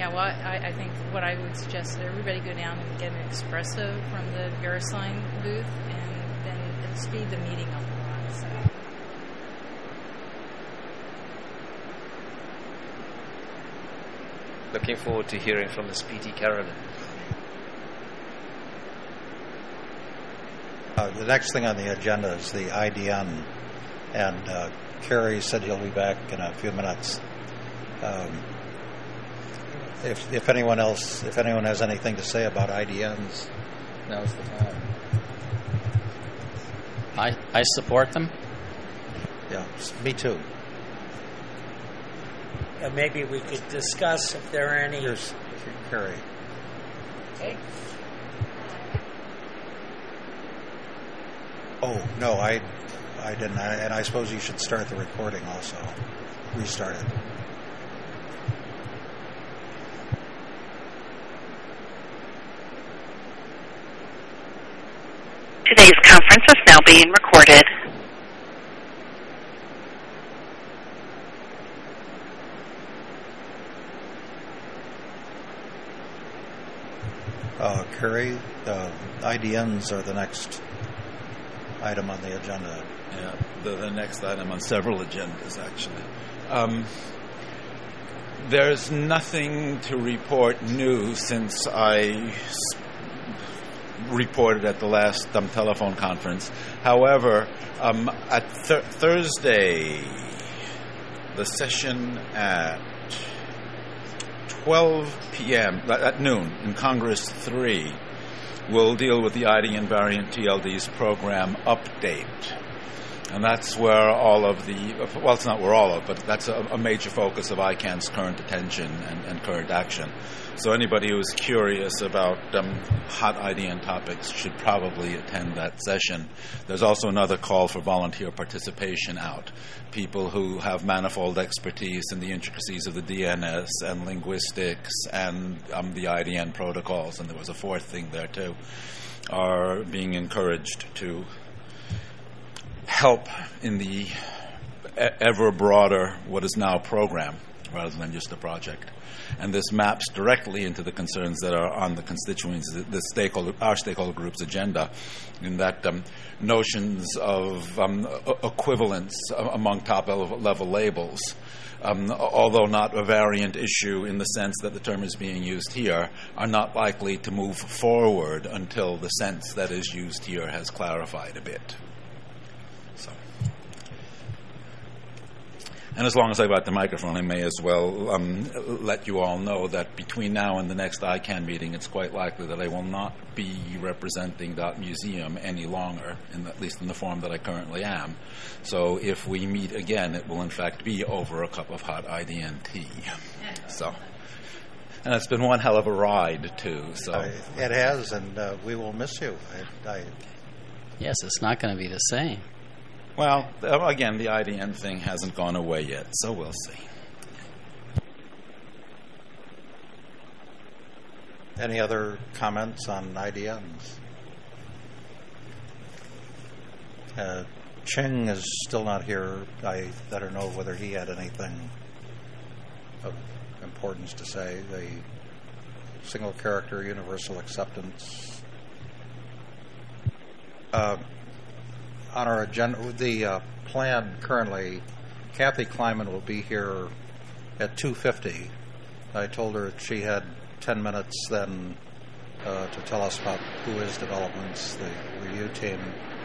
Yeah, well, I think what I would suggest is that everybody go down and get an espresso from the VeriSign booth, and then it'll speed the meeting up a lot. So. Looking forward to hearing from Ms. P.T. Carolyn. The next thing on the agenda is the IDN, and Kerry said he'll be back in a few minutes. If anyone has anything to say about IDNs, now's the time. I support them. Yeah, me too. Maybe we could discuss if there are any. Here's Kerry. Okay. Oh no, I didn't, and I suppose you should start the recording also. Restart it. Today's conference is now being recorded. Kerry, IDNs are the next item on the agenda. Yeah, the next item on several agendas, actually. There's nothing to report new since I reported at the last telephone conference. However, at Thursday, the session at 12 p.m., at noon, in Congress 3, will deal with the IDN variant TLD's program update. And that's where all of it's not where all of, but that's a major focus of ICANN's current attention and current action. So anybody who is curious about hot IDN topics should probably attend that session. There's also another call for volunteer participation out. People who have manifold expertise in the intricacies of the DNS and linguistics and the IDN protocols, and there was a fourth thing there too, are being encouraged to help in the ever broader what is now a program rather than just a project. And this maps directly into the concerns that are on the constituents, our stakeholder group's agenda, in that notions of equivalence among top-level labels, although not a variant issue in the sense that the term is being used here, are not likely to move forward until the sense that is used here has clarified a bit. So. And as long as I've got the microphone, I may as well let you all know that between now and the next ICANN meeting, it's quite likely that I will not be representing .museum any longer, at least in the form that I currently am. So if we meet again, it will in fact be over a cup of hot IDN tea. So, and it's been one hell of a ride, too. So it has, and we will miss you. Yes, it's not going to be the same. Well, again, the IDN thing hasn't gone away yet, so we'll see. Any other comments on IDNs? Cheng is still not here. I don't know whether he had anything of importance to say. The single character universal acceptance. On our agenda, the plan currently, Kathy Kleiman will be here at 2:50. I told her she had 10 minutes then to tell us about Whois developments, the review team.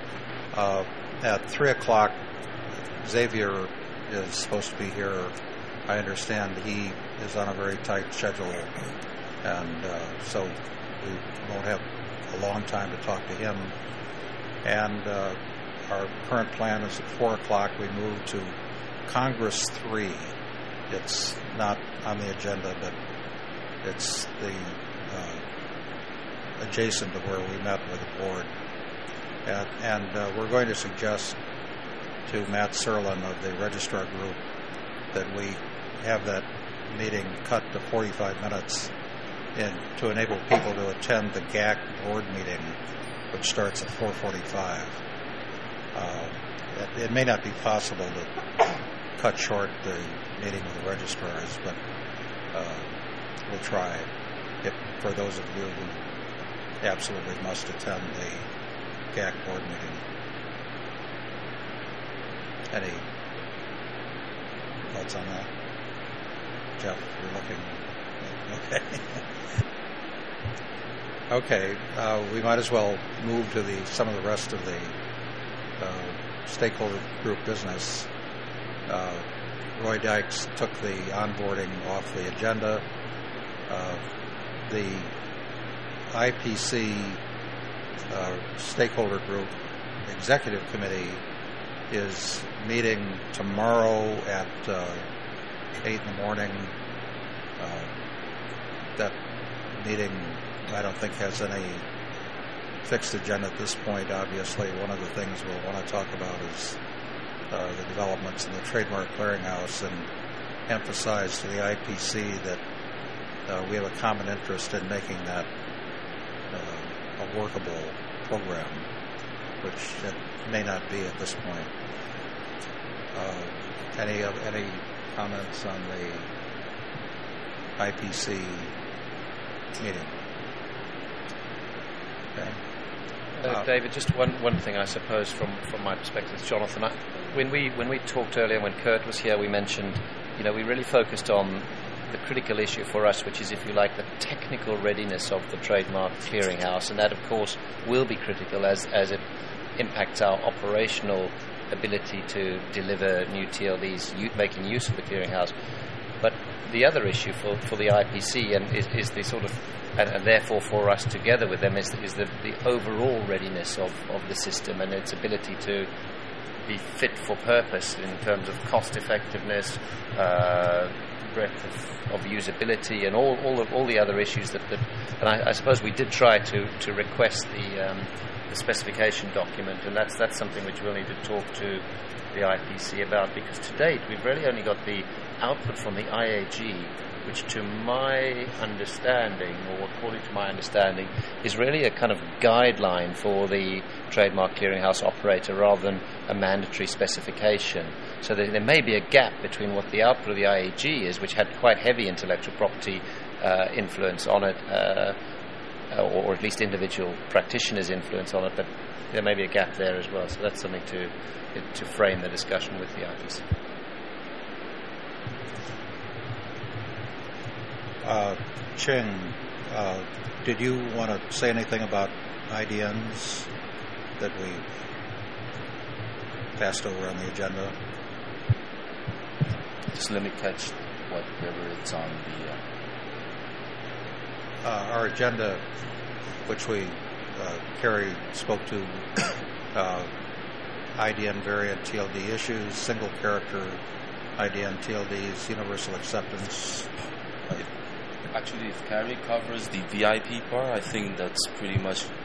At 3 o'clock, Xavier is supposed to be here. I understand he is on a very tight schedule, and so we won't have a long time to talk to him. And our current plan is at 4 o'clock we move to Congress 3. It's not on the agenda, but it's the adjacent to where we met with the board. And we're going to suggest to Matt Serlin of the Registrar Group that we have that meeting cut to 45 minutes to enable people to attend the GAC board meeting, which starts at 4:45. It may not be possible to cut short the meeting with the registrars, but we'll try. If for those of you who absolutely must attend the GAC board meeting. Any thoughts on that? Jeff, you're looking. Okay. Okay, we might as well move to some of the rest of the stakeholder group business. Roy Dykes took the onboarding off the agenda. The IPC stakeholder group executive committee is meeting tomorrow at 8 in the morning. That meeting, I don't think, has any fixed agenda at this point. Obviously, one of the things we'll want to talk about is the developments in the Trademark Clearinghouse, and emphasize to the IPC that we have a common interest in making that a workable program, which it may not be at this point. Any comments on the IPC meeting? Okay. David, just one thing, I suppose, from my perspective, Jonathan. When we talked earlier, when Kurt was here, we mentioned, we really focused on the critical issue for us, which is, if you like, the technical readiness of the Trademark Clearinghouse, and that, of course, will be critical as it impacts our operational ability to deliver new TLDs, making use of the clearinghouse. But the other issue for the IPC and is the sort of, and therefore for us together with them, is the overall readiness of the system and its ability to be fit for purpose in terms of cost effectiveness, breadth of usability, and all the other issues that and I suppose we did try to request the specification document, and that's something which we'll need to talk to the IPC about, because to date we've really only got the output from the IAG, which to my understanding, or according to my understanding, is really a kind of guideline for the Trademark Clearinghouse operator rather than a mandatory specification. So there may be a gap between what the output of the IAG is, which had quite heavy intellectual property influence on it, or at least individual practitioners' influence on it, but there may be a gap there as well. So that's something to frame the discussion with the IPC. Ching, did you want to say anything about IDNs that we passed over on the agenda? Just let me catch whatever it's on the... Our agenda, which Carrie spoke to, IDN variant TLD issues, single character IDN TLDs, universal acceptance. Actually, if Carrie covers the VIP part, I think that's pretty much to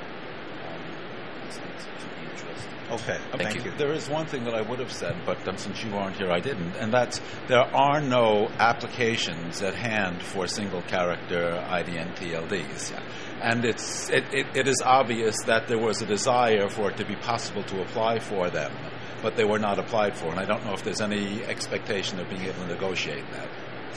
be addressed. Okay, thank you. There is one thing that I would have said, but since you aren't here, I didn't, and that's there are no applications at hand for single character IDN TLDs. Yeah. And it is obvious that there was a desire for it to be possible to apply for them, but they were not applied for, and I don't know if there's any expectation of being able to negotiate that.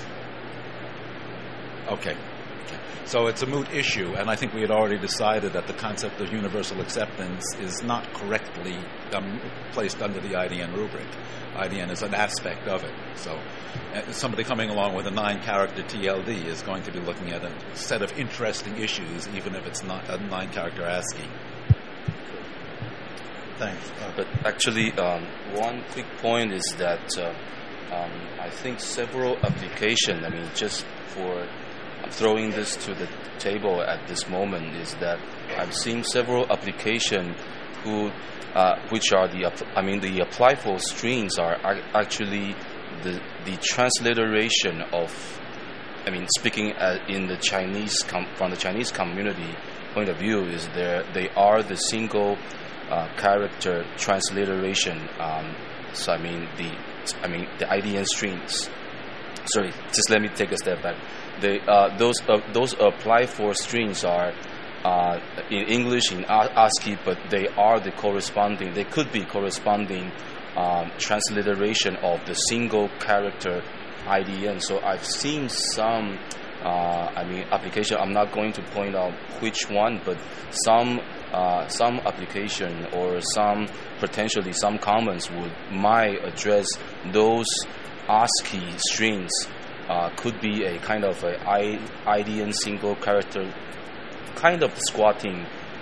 Okay. So it's a moot issue, and I think we had already decided that the concept of universal acceptance is not correctly placed under the IDN rubric. IDN is an aspect of it. So somebody coming along with a 9-character TLD is going to be looking at a set of interesting issues, even if it's not a 9-character ASCII. Thanks. But actually, one quick point is that I think several applications, just for throwing this to the table at this moment, is that I've seen several applications which are the apply for strings are actually the transliteration of, speaking in the Chinese from the Chinese community point of view, is they are the single character transliteration. So the IDN strings. Sorry, just let me take a step back. Those apply for strings are in English in ASCII, but they are the corresponding. They could be corresponding transliteration of the single character IDN. So I've seen some application. I'm not going to point out which one, but some application or potentially some comments might address those ASCII strings. Could be a kind of a IDN single character, kind of squatting,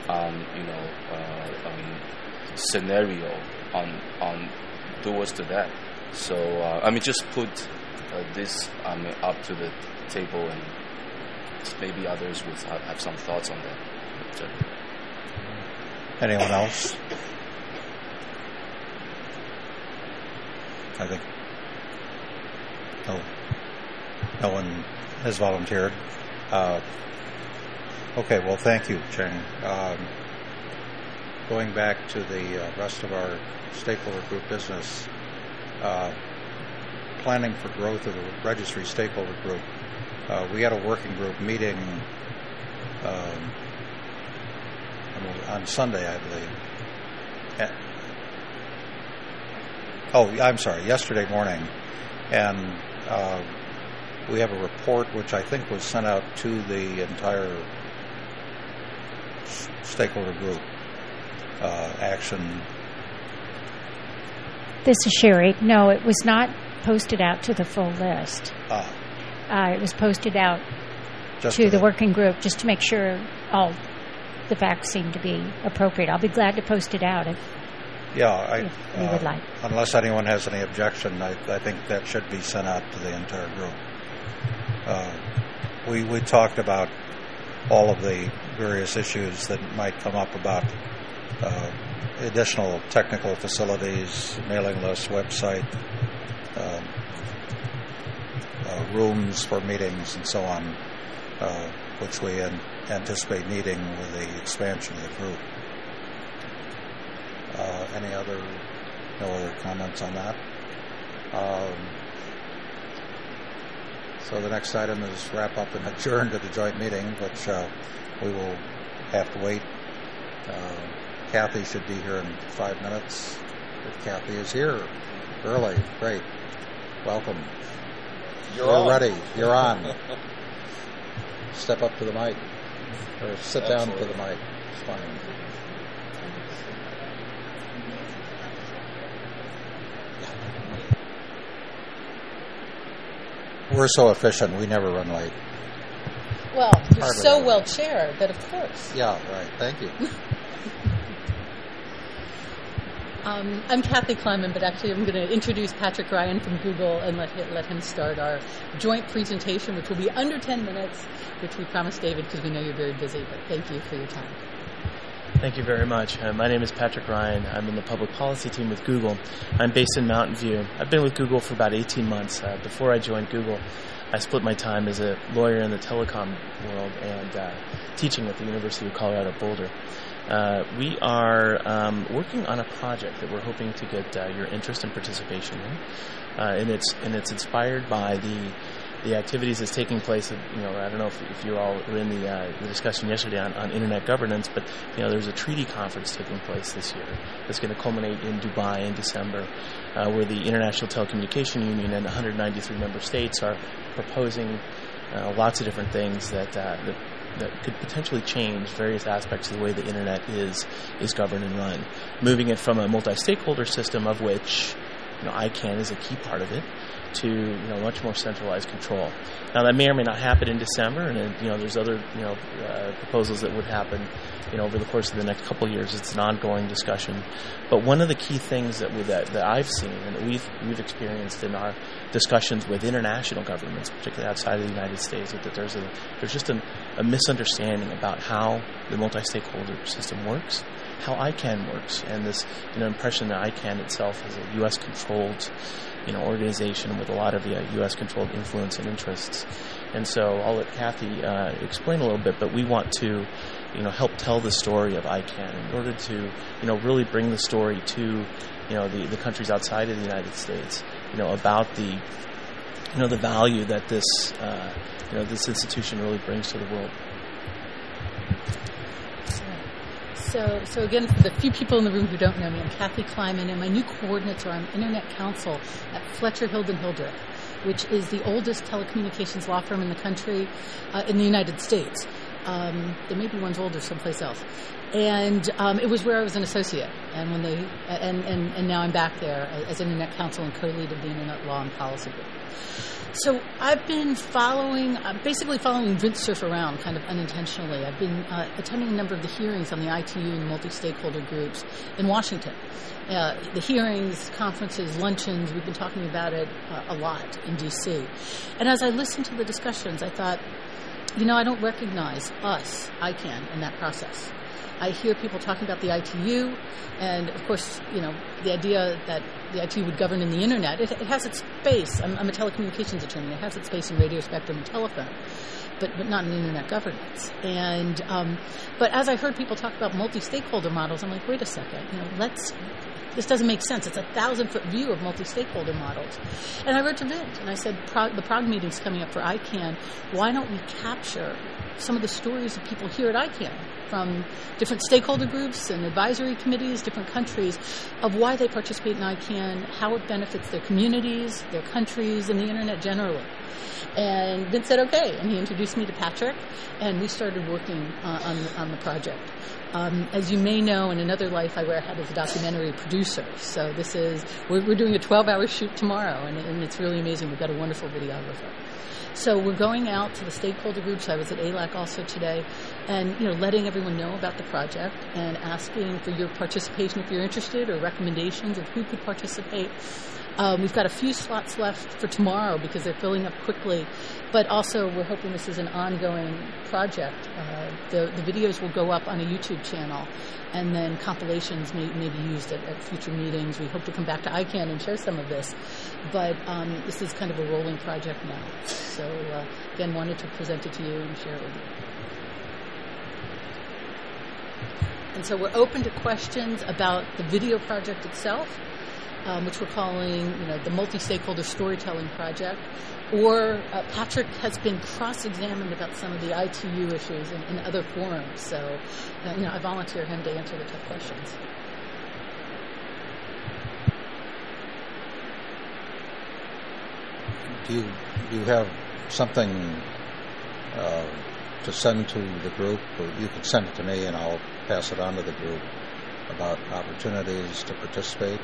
scenario on towards to that. So just put this up to the table, and maybe others would have some thoughts on that. Anyone else? I think no one has volunteered. Okay, well, thank you, Cheng. Going back to the rest of our stakeholder group business, planning for growth of the registry stakeholder group. We had a working group meeting on Sunday, I believe. Yesterday morning. And we have a report which I think was sent out to the entire stakeholder group action. This is Sherry. No, it was not posted out to the full list. It was posted out to the working group just to make sure all the facts seem to be appropriate. I'll be glad to post it out if you would like. Unless anyone has any objection, I think that should be sent out to the entire group. We talked about all of the various issues that might come up about additional technical facilities, mailing lists, website, rooms for meetings, and so on, which we anticipate needing with the expansion of the group. No other comments on that? So the next item is wrap up and adjourn to the joint meeting, which we will have to wait. Kathy should be here in 5 minutes. If Kathy is here early, great. Welcome. You're ready. You're on. Step up to the mic. Or sit down to the mic. It's fine. We're so efficient, we never run late. Well, you're so well chaired that, of course. Yeah, right. Thank you. I'm Kathy Kleiman, but actually I'm going to introduce Patrick Ryan from Google and let him start our joint presentation, which will be under 10 minutes, which we promised David because we know you're very busy, but thank you for your time. Thank you very much. My name is Patrick Ryan. I'm in the public policy team with Google. I'm based in Mountain View. I've been with Google for about 18 months. Before I joined Google, I split my time as a lawyer in the telecom world and teaching at the University of Colorado Boulder. We are working on a project that we're hoping to get your interest and participation in, and it's inspired by the activities that's taking place. I don't know if you all were in the discussion yesterday on internet governance, but there's a treaty conference taking place this year that's going to culminate in Dubai in December, where the International Telecommunication Union and 193 member states are proposing lots of different things that could potentially change various aspects of the way the internet is governed and run, moving it from a multi-stakeholder system, of which ICANN is a key part of it, to much more centralized control. Now that may or may not happen in December, and there's other proposals that would happen over the course of the next couple of years. It's an ongoing discussion, but one of the key things that I've seen and that we've experienced in our discussions with international governments, particularly outside of the United States, is that there's just a misunderstanding about how the multi-stakeholder system works, how ICANN works, and this impression that ICANN itself is a U.S. controlled organization with a lot of U.S. controlled influence and interests. And so I'll let Kathy explain a little bit, but we want to help tell the story of ICANN in order to really bring the story to the countries outside of the United States about the the value that this this institution really brings to the world. So again, for the few people in the room who don't know me, I'm Kathy Kleiman, and my new coordinates are on Internet Council at Fletcher Hilden Hildreth. which is the oldest telecommunications law firm in the country, in the United States. There may be ones older someplace else. And it was where I was an associate, and when they and now I'm back there as Internet Counsel and co-lead of the Internet Law and Policy Group. So I've been basically following Vint Cerf around kind of unintentionally. I've been attending a number of the hearings on the ITU and the multi-stakeholder groups in Washington. The hearings, conferences, luncheons, we've been talking about it a lot in D.C. And as I listened to the discussions, I thought, I don't recognize us, ICANN, in that process. I hear people talking about the ITU, and of course, the idea that the ITU would govern in the internet. It has its space. I'm a telecommunications attorney. It has its space in radio spectrum and telephone, but not in internet governance. And but as I heard people talk about multi-stakeholder models, I'm like, wait a second, this doesn't make sense. It's a 1,000-foot view of multi-stakeholder models. And I wrote to Vint, and I said, the Prague meeting's coming up for ICANN. Why don't we capture some of the stories of people here at ICANN from different stakeholder groups and advisory committees, different countries, of why they participate in ICANN, how it benefits their communities, their countries, and the internet generally. And Vint said, okay, and he introduced me to Patrick, and we started working on the project. As you may know, in another life, I wear a hat as a documentary producer. So we're doing a 12-hour shoot tomorrow, and it's really amazing. We've got a wonderful videographer. So we're going out to the stakeholder groups. I was at ALAC also today, and letting everyone know about the project and asking for your participation if you're interested, or recommendations of who could participate. We've got a few slots left for tomorrow because they're filling up quickly, but also we're hoping this is an ongoing project. The videos will go up on a YouTube channel, and then compilations may be used at future meetings. We hope to come back to ICANN and share some of this, but this is kind of a rolling project now. So again, wanted to present it to you and share it with you. And so we're open to questions about the video project itself, which we're calling, the Multi-Stakeholder Storytelling Project. Or Patrick has been cross-examined about some of the ITU issues in other forums. So, I volunteer him to answer the tough questions. Do you have something to send to the group, or you can send it to me and I'll pass it on to the group, about opportunities to participate?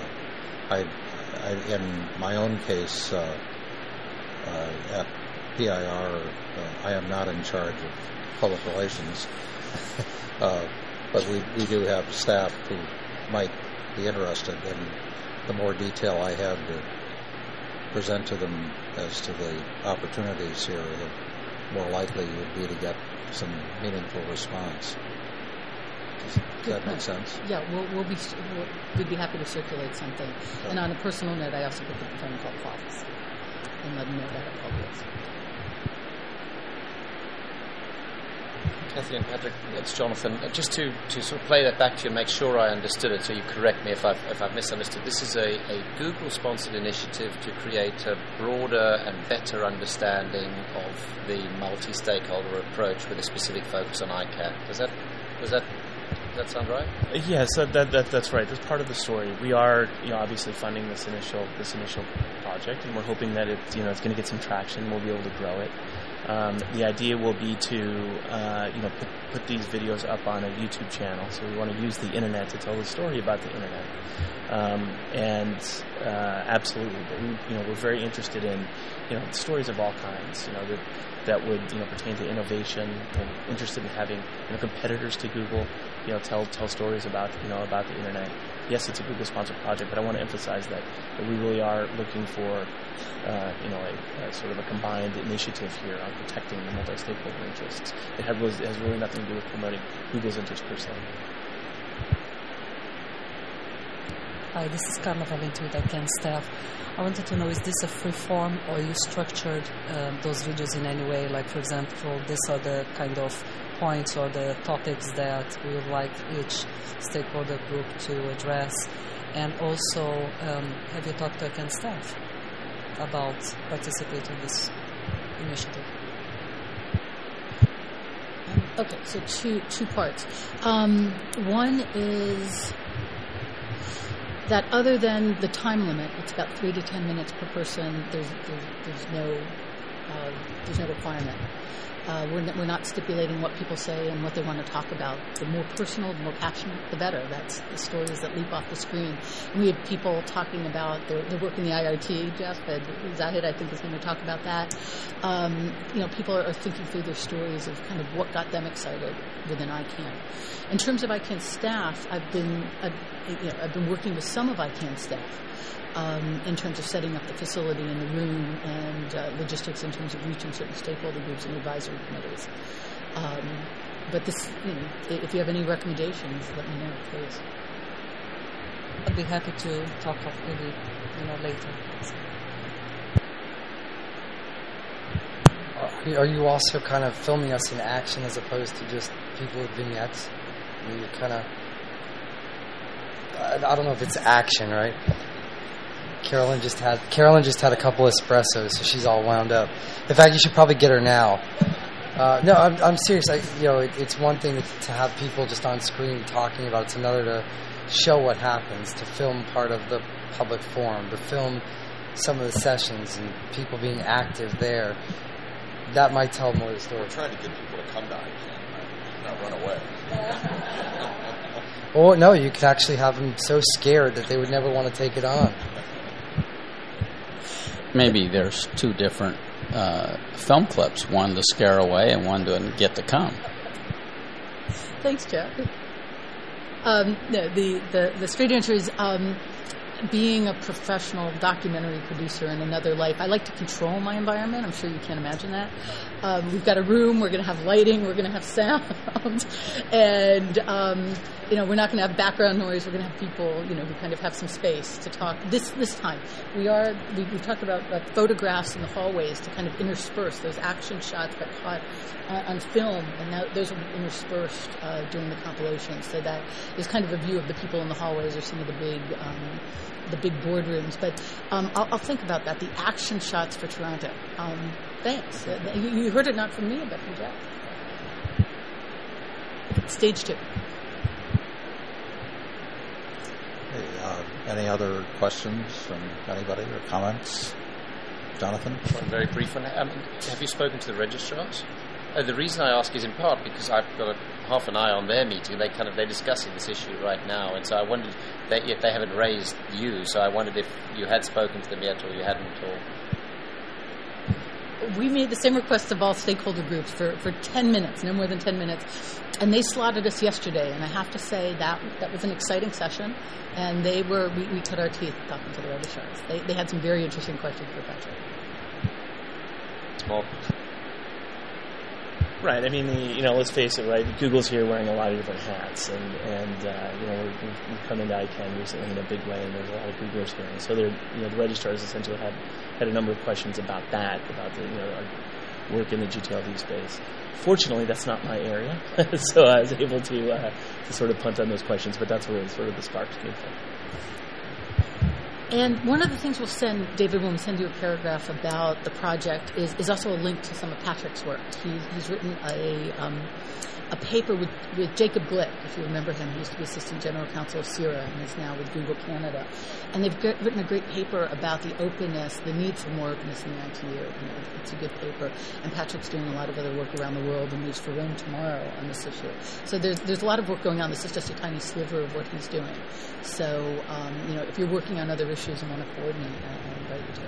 In my own case, at PIR, I am not in charge of public relations, but we do have staff who might be interested, and the more detail I have to present to them as to the opportunities here, the more likely you would be to get some meaningful response. Does that make sense? Yeah, we'd be happy to circulate something. Okay. And on a personal note, I also put the phone call calls and let them know about it always. Kathy and Patrick, it's Jonathan. Just to sort of play that back to you and make sure I understood it, so you correct me if I've misunderstood. This is a Google-sponsored initiative to create a broader and better understanding of the multi-stakeholder approach with a specific focus on ICANN. Does that sound right? Yes, that's right. That's part of the story. We are, obviously funding this initial project, and we're hoping that it's going to get some traction. We'll be able to grow it. The idea will be to, put these videos up on a YouTube channel. So we want to use the internet to tell the story about the internet. Absolutely, but we're very interested in, stories of all kinds. That would pertain to innovation. We're interested in having competitors to Google, tell stories about the internet. Yes, it's a Google-sponsored project, but I want to emphasize that we really are looking for a sort of a combined initiative here on protecting the multi-stakeholder interests. It has really nothing to do with promoting Google's interests per se. Hi, this is Carla Valente with ICANN staff. I wanted to know, is this a free form, or you structured those videos in any way? Like, for example, these are the kind of points or the topics that we would like each stakeholder group to address. And also, have you talked to ICANN staff about participating in this initiative? Okay, so two parts. One is that other than the time limit, it's about 3 to 10 minutes per person. There's no requirement. We're not stipulating what people say and what they want to talk about. The more personal, the more passionate, the better. That's the stories that leap off the screen. And we have people talking about their work in the IRT. Jeff Zahid, I think, is going to talk about that. People are thinking through their stories of kind of what got them excited within ICANN. In terms of ICANN staff, I've been working with some of ICANN staff. In terms of setting up the facility and the room and logistics in terms of reaching certain stakeholder groups and advisory committees. But this, if you have any recommendations, let me know, please. I'd be happy to talk maybe later. Are you also kind of filming us in action as opposed to just people with vignettes? I mean, you're kind of, I don't know if it's action, right? Carolyn just had a couple espressos, so she's all wound up. In fact, you should probably get her now. No, I'm serious. It's one thing to have people just on screen talking about it. It's another to show what happens, to film part of the public forum, to film some of the sessions and people being active there. That might tell more of the story. We're trying to get people to come to ICANN, not run away. Or no, you could actually have them so scared that they would never want to take it on. Maybe there's two different film clips, one to scare away and one to get to come. Thanks, Jeff. The straight answer is being a professional documentary producer in another life. I like to control my environment. I'm sure you can't imagine that. We've got a room. We're going to have lighting. We're going to have sound. And, we're not going to have background noise. We're going to have people, who kind of have some space to talk. This time, we talked about photographs in the hallways to kind of intersperse those action shots that caught on film, and now those will be interspersed during the compilation. So that is kind of a view of the people in the hallways or some of the big boardrooms. But I'll think about that. The action shots for Toronto. Thanks. You heard it not from me, but from Jeff. Stage 2. Any other questions from anybody or comments? Jonathan? One very brief one. Have you spoken to the registrars? The reason I ask is in part because I've got half an eye on their meeting. They're discussing this issue right now, and so I wondered yet they haven't raised you. So I wondered if you had spoken to them yet, or you hadn't at all. We made the same request of all stakeholder groups for 10 minutes, no more than 10 minutes, and they slotted us yesterday. And I have to say that was an exciting session, and we cut our teeth talking to the registrars. They had some very interesting questions for Patrick. Well. Right. I mean, let's face it. Right. Google's here wearing a lot of different hats, and we've come into ICANN recently in a big way, and there's a lot of Googlers here. And so the registrars essentially had a number of questions about that, about our work in the GTLD space. Fortunately, that's not my area, so I was able to sort of punt on those questions. But that's where sort of the sparks came from. And one of the things we'll send, David, when we send you a paragraph about the project is also a link to some of Patrick's work. He's written a paper with Jacob Glick, if you remember him. He used to be Assistant General Counsel of CIRA and is now with Google Canada. And they've written a great paper about the openness, the need for more openness in the ITU. It's a good paper. And Patrick's doing a lot of other work around the world and leaves for Rome tomorrow on this issue. So there's a lot of work going on. This is just a tiny sliver of what he's doing. So, if you're working on other issues and want to coordinate, I invite you to.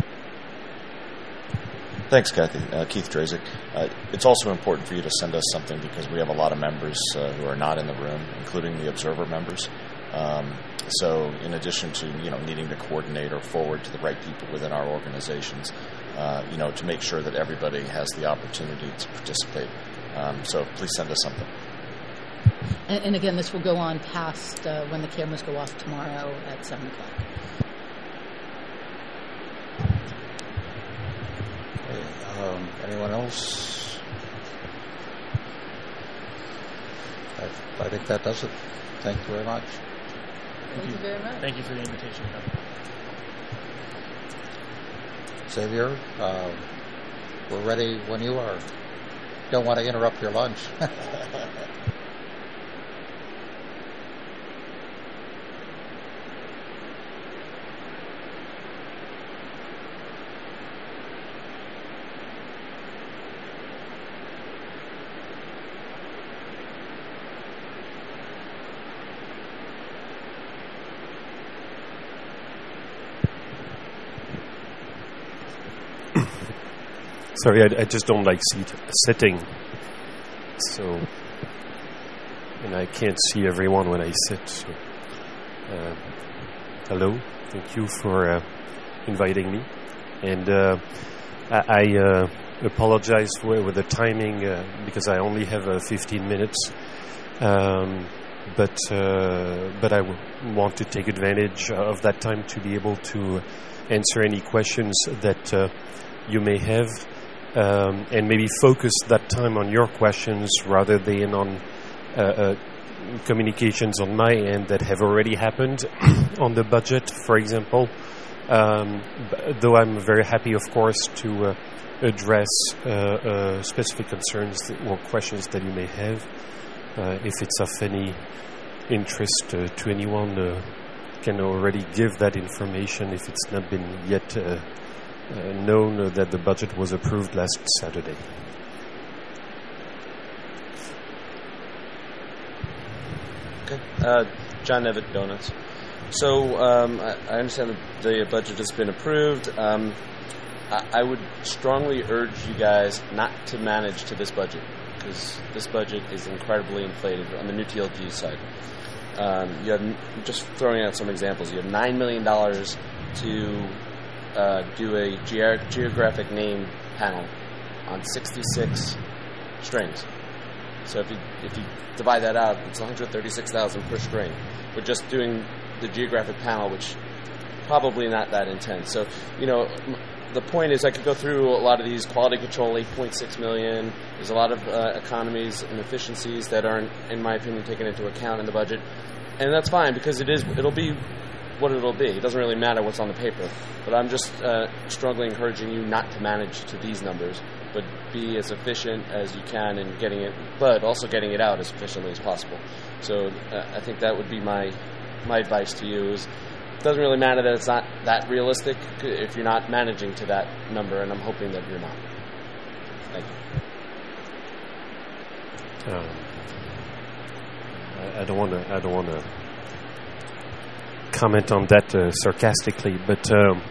Thanks, Kathy. Keith Drazik. It's also important for you to send us something because we have a lot of members who are not in the room, including the observer members. So in addition to, needing to coordinate or forward to the right people within our organizations, to make sure that everybody has the opportunity to participate. So please send us something. And again, this will go on past when the cameras go off tomorrow at 7 o'clock. Anyone else? I think that does it. Thank you very much. Thank you very much. Thank you for the invitation. Xavier, we're ready when you are. Don't want to interrupt your lunch. Sorry, I just don't like sitting. So, and I can't see everyone when I sit. So, hello, thank you for inviting me. And I apologize with the timing because I only have 15 minutes. But I want to take advantage of that time to be able to answer any questions that you may have, and maybe focus that time on your questions rather than on communications on my end that have already happened on the budget, for example. Though I'm very happy, of course, to address specific concerns or questions that you may have. If it's of any interest to anyone, can already give that information if it's not been yet known that the budget was approved last Saturday. Okay. John Nevitt, Donuts. So I understand that the budget has been approved. I would strongly urge you guys not to manage to this budget, because this budget is incredibly inflated on the new TLG side. You have, just throwing out some examples, you have $9 million to do a geographic name panel on 66 strings. So if you divide that out, it's $136,000 per string. We're just doing the geographic panel, which probably not that intense. So, the point is I could go through a lot of these. Quality control, $8.6 million. There's a lot of economies and efficiencies that aren't, in my opinion, taken into account in the budget. And that's fine, because it'll be what it'll be. It doesn't really matter what's on the paper. But I'm just strongly encouraging you not to manage to these numbers, but be as efficient as you can in getting it, but also getting it out as efficiently as possible. So I think that would be my advice to you is, it doesn't really matter that it's not that realistic if you're not managing to that number, and I'm hoping that you're not. Thank you. I don't want to comment on that sarcastically, but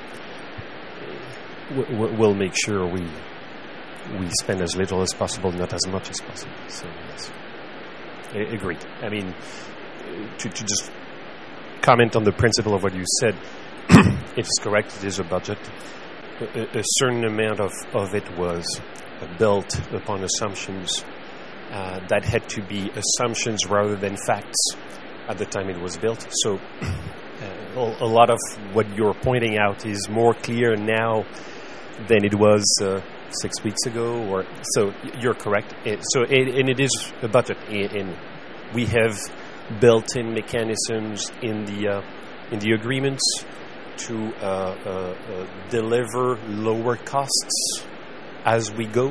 we'll make sure we spend as little as possible, not as much as possible. So yes, agreed. I mean, to just comment on the principle of what you said, it's correct. It is a budget. A certain amount of it was built upon assumptions that had to be assumptions rather than facts at the time it was built. So a lot of what you're pointing out is more clear now than it was 6 weeks ago. So you're correct. And it is a budget, and we have built-in mechanisms in the agreements to deliver lower costs as we go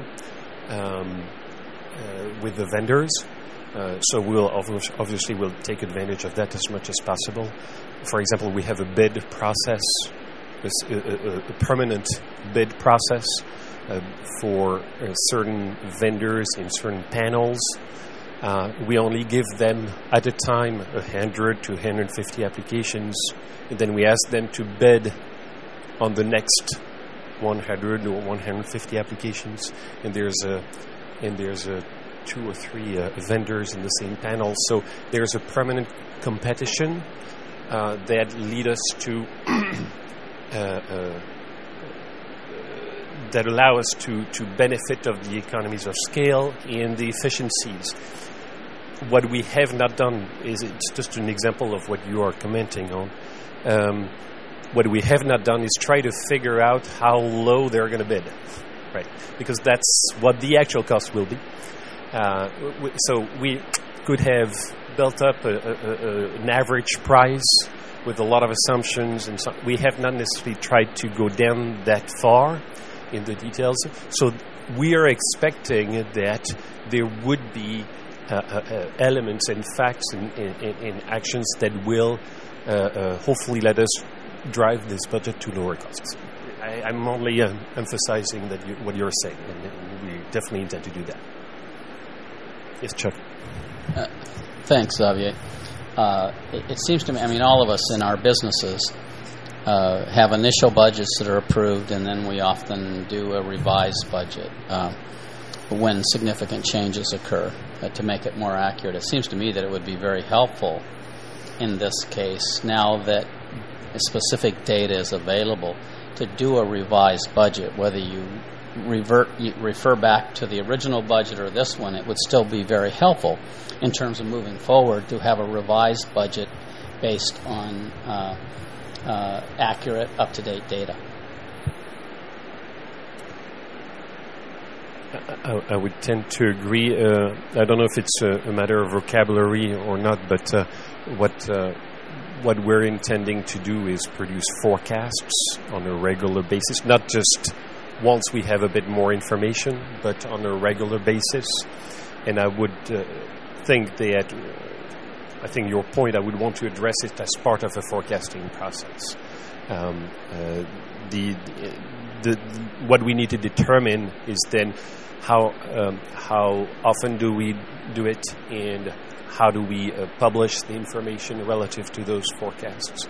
with the vendors. So we'll obviously take advantage of that as much as possible. For example, we have a bid process, a permanent bid process for certain vendors in certain panels. We only give them at a time 100 to 150 applications, and then we ask them to bid on the next 100 or 150 applications. And there's 2 or 3 vendors in the same panel, so there's a permanent competition that lead us to that allow us to benefit of the economies of scale and the efficiencies. What we have not done is, it's just an example of what you are commenting on. What we have not done is try to figure out how low they're going to bid, right? Because that's what the actual cost will be. So we could have built up an average price with a lot of assumptions, and so we have not necessarily tried to go down that far in the details. So we are expecting that there would be elements and facts and actions that will hopefully let us drive this budget to lower costs. I'm only emphasizing that what you're saying, and we definitely intend to do that. Yes, Chuck. Thanks, Xavier. It seems to me, all of us in our businesses have initial budgets that are approved, and then we often do a revised budget when significant changes occur to make it more accurate. It seems to me that it would be very helpful in this case, now that specific data is available, to do a revised budget. Whether you refer back to the original budget or this one, it would still be very helpful in terms of moving forward to have a revised budget based on accurate, up-to-date data. I would tend to agree. I don't know if it's a matter of vocabulary or not, but what we're intending to do is produce forecasts on a regular basis, not just once we have a bit more information, but on a regular basis. And I would think that, I think your point, I would want to address it as part of a forecasting process. What we need to determine is then how often do we do it, and how do we publish the information relative to those forecasts.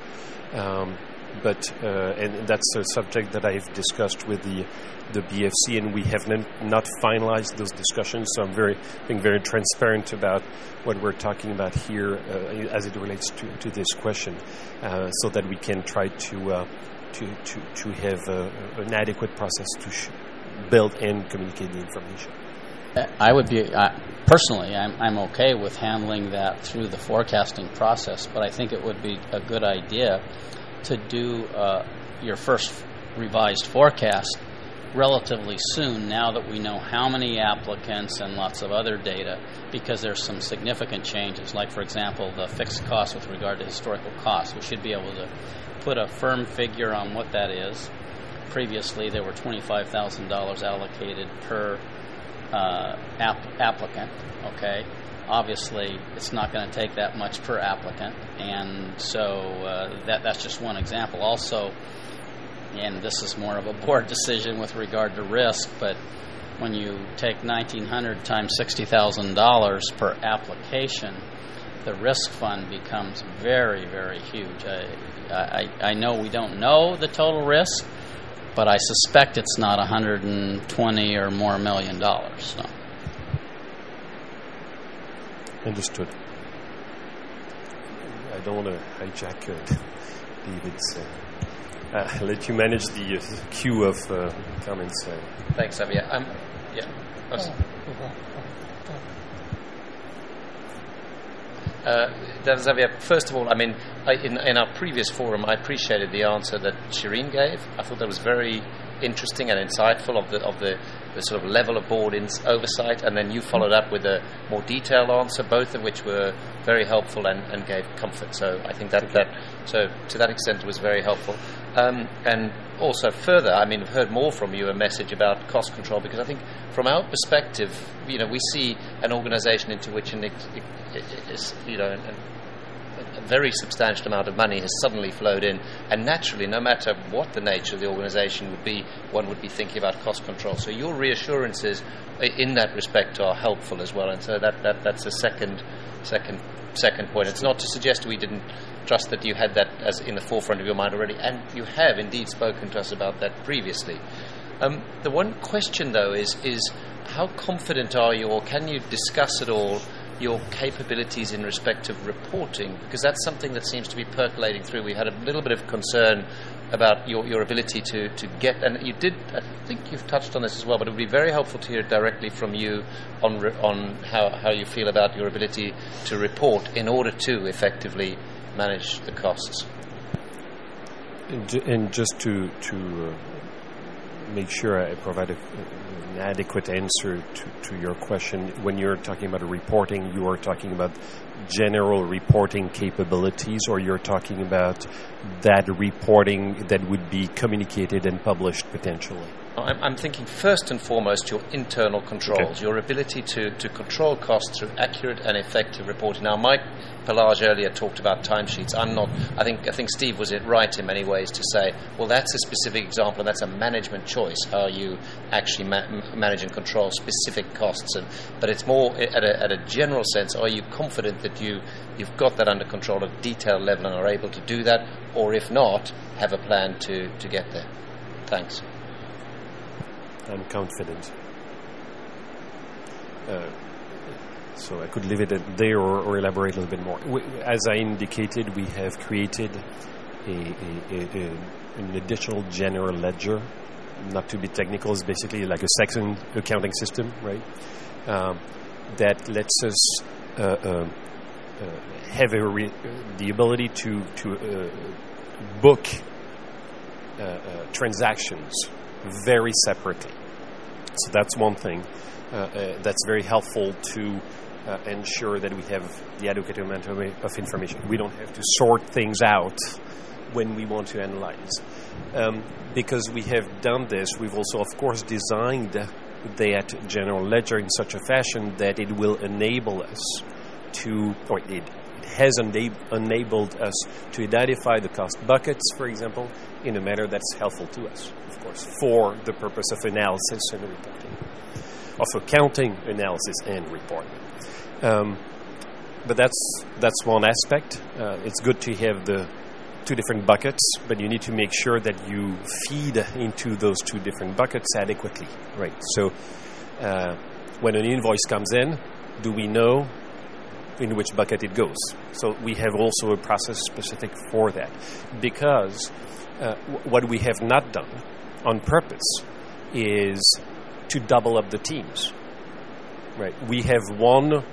And that's a subject that I've discussed with the BFC, and we have not finalized those discussions. So I'm being very transparent about what we're talking about here as it relates to this question, so that we can try to have an adequate process to build and communicate the information. I would be personally, I'm okay with handling that through the forecasting process, but I think it would be a good idea to do your first revised forecast relatively soon, now that we know how many applicants and lots of other data, because there's some significant changes. Like, for example, the fixed costs with regard to historical costs. We should be able to put a firm figure on what that is. Previously, there were $25,000 allocated per applicant. Okay, obviously, it's not going to take that much per applicant, and so that's just one example. Also, and this is more of a board decision with regard to risk, but when you take $1,900 times $60,000 per application, the risk fund becomes very, very huge. I know we don't know the total risk, but I suspect it's not $120 or more $1 million. So. Understood. I don't want to hijack David's. I'll let you manage the queue of comments. Thanks, Xavier. Yeah. Xavier, first of all, I mean, in our previous forum, I appreciated the answer that Shireen gave. I thought that was very interesting and insightful of the sort of level of board oversight, and then you followed up with a more detailed answer, both of which were very helpful and gave comfort. So I think that to that extent it was very helpful. And also further, I mean, I've heard more from you, a message about cost control, because I think from our perspective, we see an organization into which a very substantial amount of money has suddenly flowed in, and naturally, no matter what the nature of the organization would be, one would be thinking about cost control. So your reassurances in that respect are helpful as well, and so that's the second point. It's not to suggest we didn't trust that you had that as in the forefront of your mind already, and you have indeed spoken to us about that previously. The one question, though, is how confident are you, or can you discuss at all your capabilities in respect of reporting? Because that's something that seems to be percolating through. We had a little bit of concern about your ability to get, and you did, I think you've touched on this as well, but it would be very helpful to hear directly from you on how you feel about your ability to report in order to effectively manage the costs. And just to make sure I provide an adequate answer to your question, when you're talking about reporting, you are talking about general reporting capabilities, or you're talking about that reporting that would be communicated and published potentially? I'm thinking first and foremost your internal controls, your ability to control costs through accurate and effective reporting. Now, Mike Pelage earlier talked about timesheets. I think Steve was right in many ways to say, well, that's a specific example, and that's a management choice, how you actually manage and control specific costs. But it's more at a general sense, are you confident that you've got that under control at a detailed level and are able to do that? Or if not, have a plan to get there. Thanks. I'm confident. So I could leave it there or elaborate a little bit more. As I indicated, we have created an additional general ledger. Not to be technical, it's basically like a second accounting system, right? That lets us have the ability to book transactions very separately. So that's one thing. That's very helpful to ensure that we have the adequate amount of information. We don't have to sort things out when we want to analyze. Because we have done this, we've also, of course, designed that general ledger in such a fashion that it will enable us to, or it has enabled us to identify the cost buckets, for example, in a manner that's helpful to us, of course, for the purpose of analysis and reporting, of accounting, analysis, and reporting. But that's one aspect. It's good to have the two different buckets, but you need to make sure that you feed into those two different buckets adequately, right? So when an invoice comes in, do we know in which bucket it goes? So we have also a process specific for that, because what we have not done on purpose is to double up the teams, right? We have one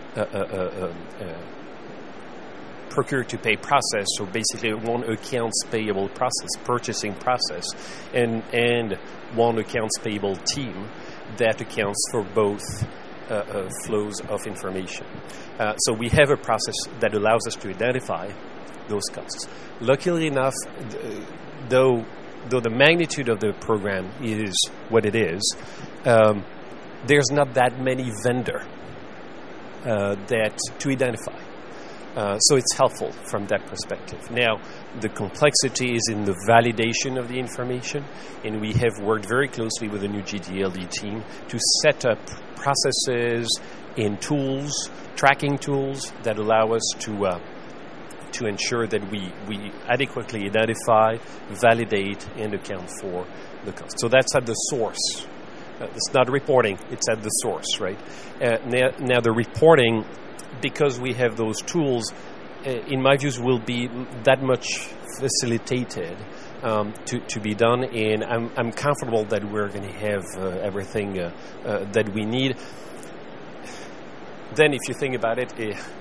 procure-to-pay process, so basically one accounts payable process, purchasing process, and one accounts payable team that accounts for both flows of information. So we have a process that allows us to identify those costs. Luckily enough, though the magnitude of the program is what it is, there's not that many vendors that to identify. So it's helpful from that perspective. Now, the complexity is in the validation of the information, and we have worked very closely with the new GTLD team to set up processes and tools, tracking tools that allow us to ensure that we adequately identify, validate, and account for the cost. So that's at the source. It's not reporting, it's at the source, right? Now the reporting, because we have those tools, in my views, will be that much facilitated to be done, and I'm comfortable that we're going to have everything that we need. Then, if you think about it,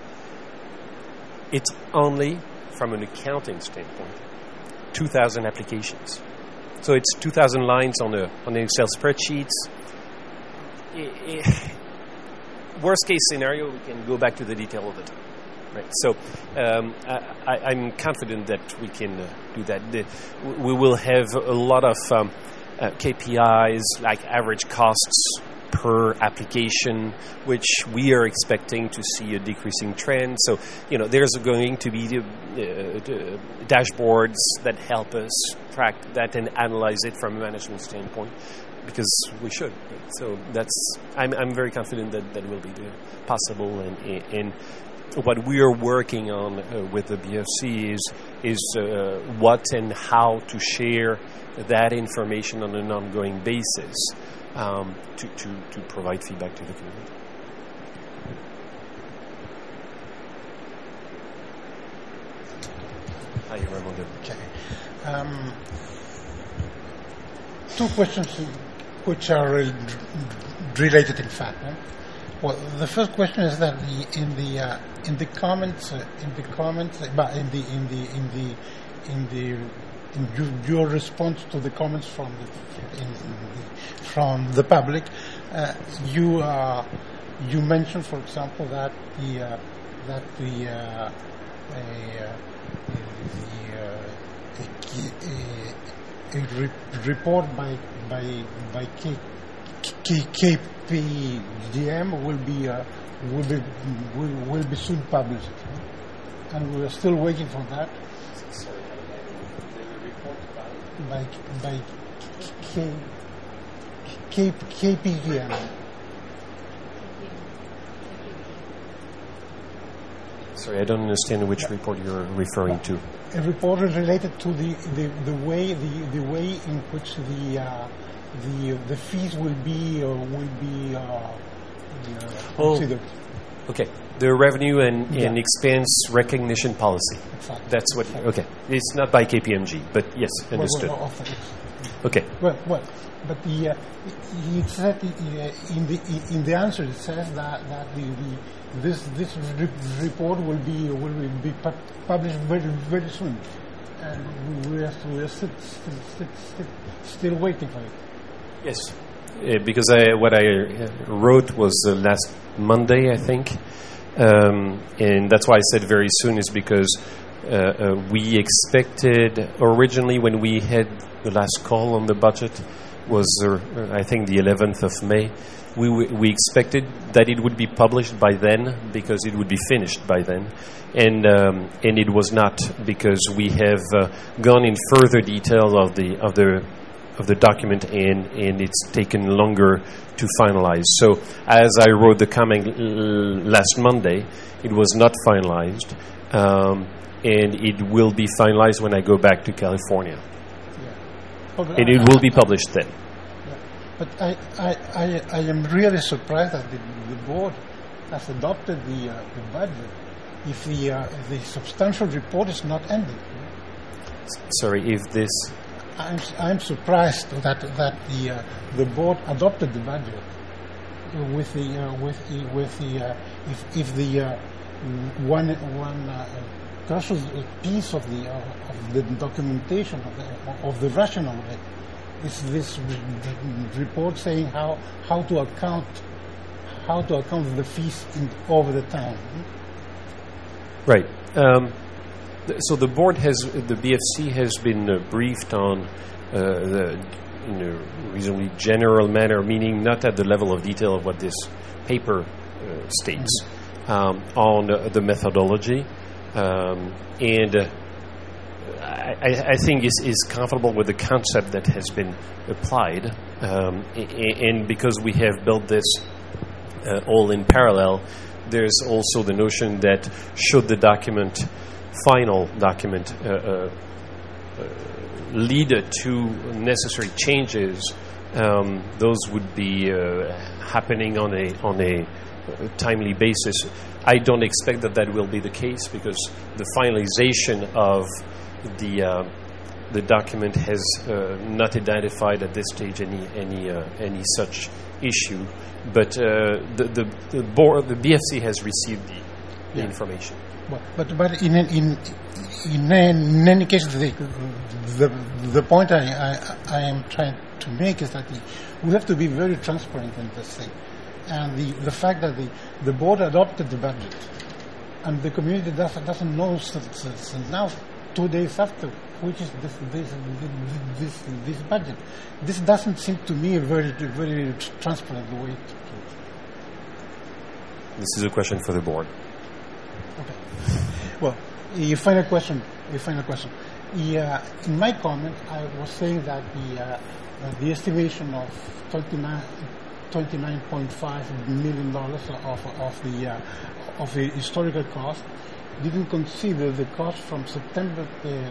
it's only from an accounting standpoint 2,000 applications. So it's 2,000 lines on an Excel spreadsheet. Worst case scenario, we can go back to the detail all the time. Right. So I'm confident that we can do that. We will have a lot of KPIs like average costs per application, which we are expecting to see a decreasing trend. So, there's going to be dashboards that help us track that and analyze it from a management standpoint, because we should. So I'm very confident that will be possible, and what we are working on with the BFC is what and how to share that information on an ongoing basis to provide feedback to the community. Hi, Raimondo. Okay. Two questions which are related, in fact. Well, the first question is that in your response to the comments from the public, you mentioned, for example, that a report by KPDM will be soon published, and we are still waiting for that. By KPDM. Sorry, I don't understand which report you're referring to. A report related to the way in which the fees will be considered. Okay. The revenue and expense recognition policy. Exactly. That's what. Okay. It's not by KPMG, but yes, understood. Okay. But it said in the answer it says that this report will be published very soon, and we are still waiting for it. Yes, because what I wrote was last Monday, I think, and that's why I said very soon is because we expected originally when we had the last call on the budget was I think the 11th of May. We expected that it would be published by then because it would be finished by then, and it was not because we have gone in further detail of the document and it's taken longer to finalize. So as I wrote the comment last Monday, it was not finalized, and it will be finalized when I go back to California. And it will be published then. But I am really surprised that the board has adopted the budget if the substantial report is not ended. Sorry, if this. I'm surprised that the board adopted the budget with the if the one crucial piece of the documentation of the rationale of it is this report saying how to account the fees over the time. Right. So the board the BFC has been briefed on in a reasonably general manner, meaning not at the level of detail of what this paper states, on the methodology. And I think is comfortable with the concept that has been applied, and because we have built this all in parallel, there's also the notion that should the final document lead to necessary changes, those would be happening on a timely basis. I don't expect that will be the case because the finalization of the document has not identified at this stage any such issue. But the board, the BFC has received the information. But in any case, the point I am trying to make is that we have to be very transparent in this thing. And the fact that the board adopted the budget and the community doesn't know now 2 days after, which is this budget. This doesn't seem to me very transparent the way it is. This is a question for the board. Okay. Well, your final question. In my comment, I was saying that the estimation of $29.5 million of the historical cost didn't consider the cost from September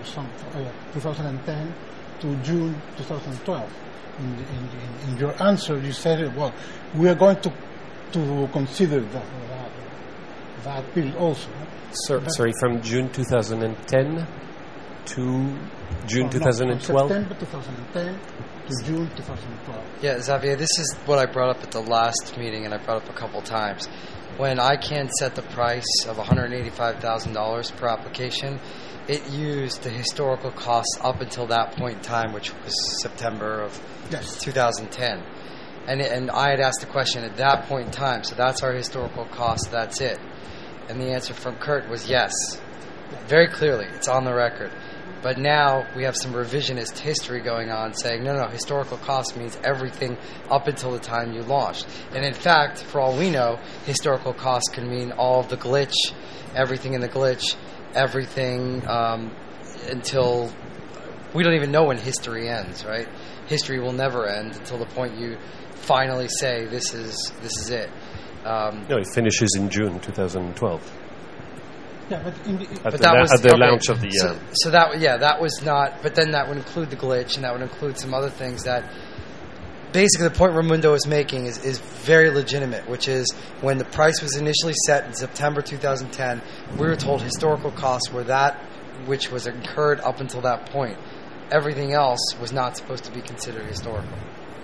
2010 to June 2012. In your answer, you said, well, we are going to consider that period also. Sorry, from June 2010 to June 2012? September 2010 to June 2012. Yeah, Xavier, this is what I brought up at the last meeting, and I brought up a couple times. When ICANN set the price of $185,000 per application, it used the historical costs up until that point in time, which was September of 2010. And I had asked the question at that point in time, so that's our historical cost, that's it. And the answer from Kurt was yes. Very clearly, it's on the record. But now we have some revisionist history going on saying, no, historical cost means everything up until the time you launched. And in fact, for all we know, historical cost can mean all of the glitch, everything in the glitch, everything until we don't even know when history ends, right? History will never end until the point you finally say this is it. No, it finishes in June 2012. Yeah, but at the launch of the. So that was not. But then that would include the glitch, and that would include some other things that. Basically, the point Raimundo is making is very legitimate, which is when the price was initially set in September 2010, we were told historical costs were that which was incurred up until that point. Everything else was not supposed to be considered historical.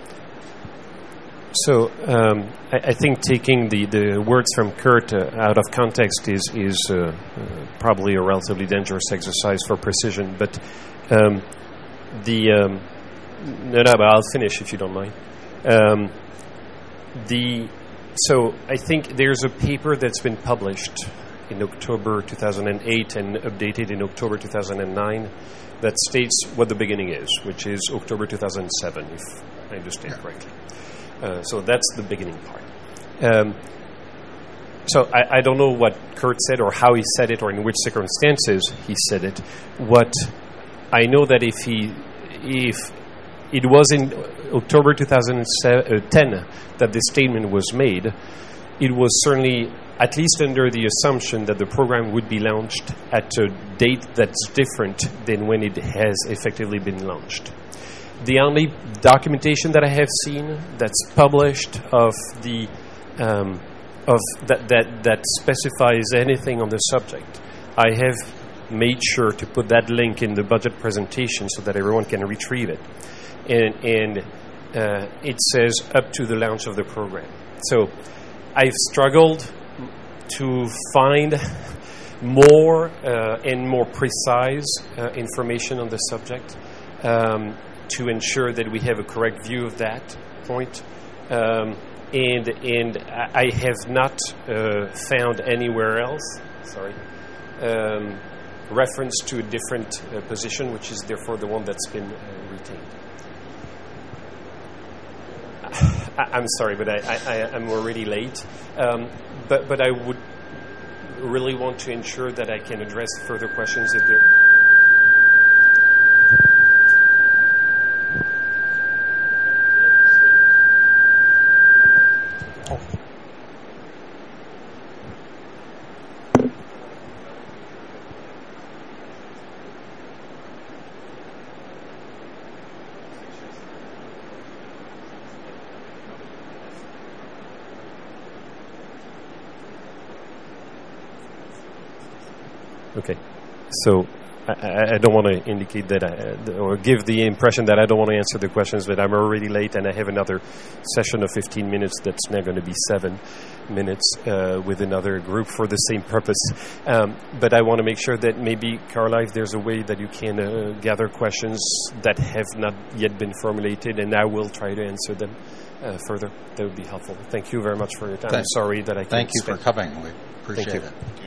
So I think taking the words from Kurt out of context is probably a relatively dangerous exercise for precision. But but I'll finish if you don't mind. So I think there's a paper that's been published in October 2008 and updated in October 2009 that states what the beginning is, which is October 2007, if I understand correctly. So that's the beginning part. So I don't know what Kurt said or how he said it or in which circumstances he said it. What I know that if it was in October 2010 that this statement was made, it was certainly at least under the assumption that the program would be launched at a date that's different than when it has effectively been launched. The only documentation that I have seen that's published of the that specifies anything on the subject, I have made sure to put that link in the budget presentation so that everyone can retrieve it. And it says up to the launch of the program. So I've struggled to find more and more precise information on the subject to ensure that we have a correct view of that point. And I have not found anywhere else, reference to a different position, which is therefore the one that's been retained. I'm sorry, but I'm already late. But I would really want to ensure that I can address further questions if there. Okay, so I don't want to indicate that or give the impression that I don't want to answer the questions, but I'm already late and I have another session of 15 minutes that's now going to be 7 minutes with another group for the same purpose. But I want to make sure that maybe, Carla, if there's a way that you can gather questions that have not yet been formulated, and I will try to answer them further. That would be helpful. Thank you very much for your time. I'm sorry that I can't. Thank you for coming. We appreciate it. Thank you.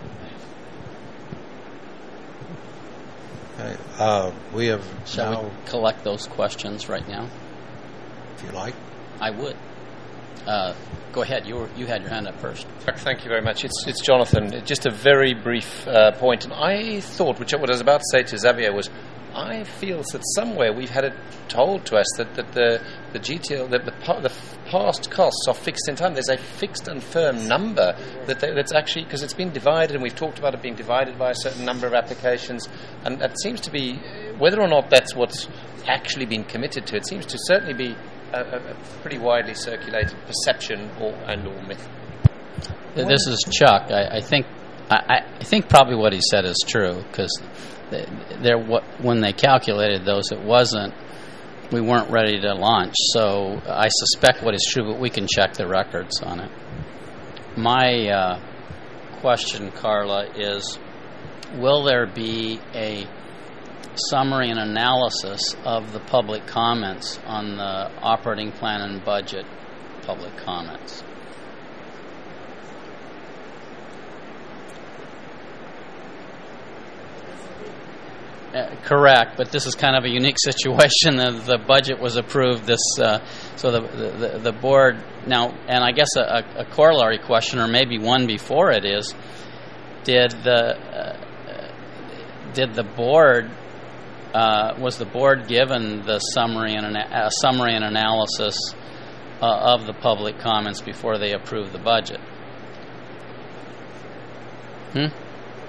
Okay. We have Shall we collect those questions right now? If you like. I would. Go ahead. You had your hand up first. Thank you very much. It's Jonathan. Just a very brief point. And I thought, what I was about to say to Xavier was, I feel that somewhere we've had it told to us that the GTL, that the past costs are fixed in time. There's a fixed and firm number that's actually, because it's been divided, and we've talked about it being divided by a certain number of applications, and that seems to be, whether or not that's what's actually been committed to, it seems to certainly be a pretty widely circulated perception or myth. This is Chuck. I think probably what he said is true, because when they calculated those, we weren't ready to launch. So I suspect what is true, but we can check the records on it. My question, Carla, is: will there be a summary and analysis of the public comments on the operating plan and budget public comments? Correct, but this is kind of a unique situation. The budget was approved so the board now, and I guess a corollary question, or maybe one before it, is: did the board was the board given the summary and analysis of the public comments before they approved the budget?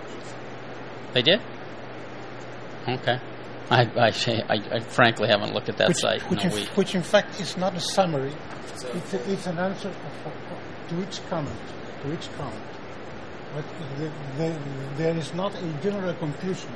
They did? Okay. I frankly haven't looked at that site in a week. Which in fact is not a summary. It's an answer to each comment. But there is not a general conclusion.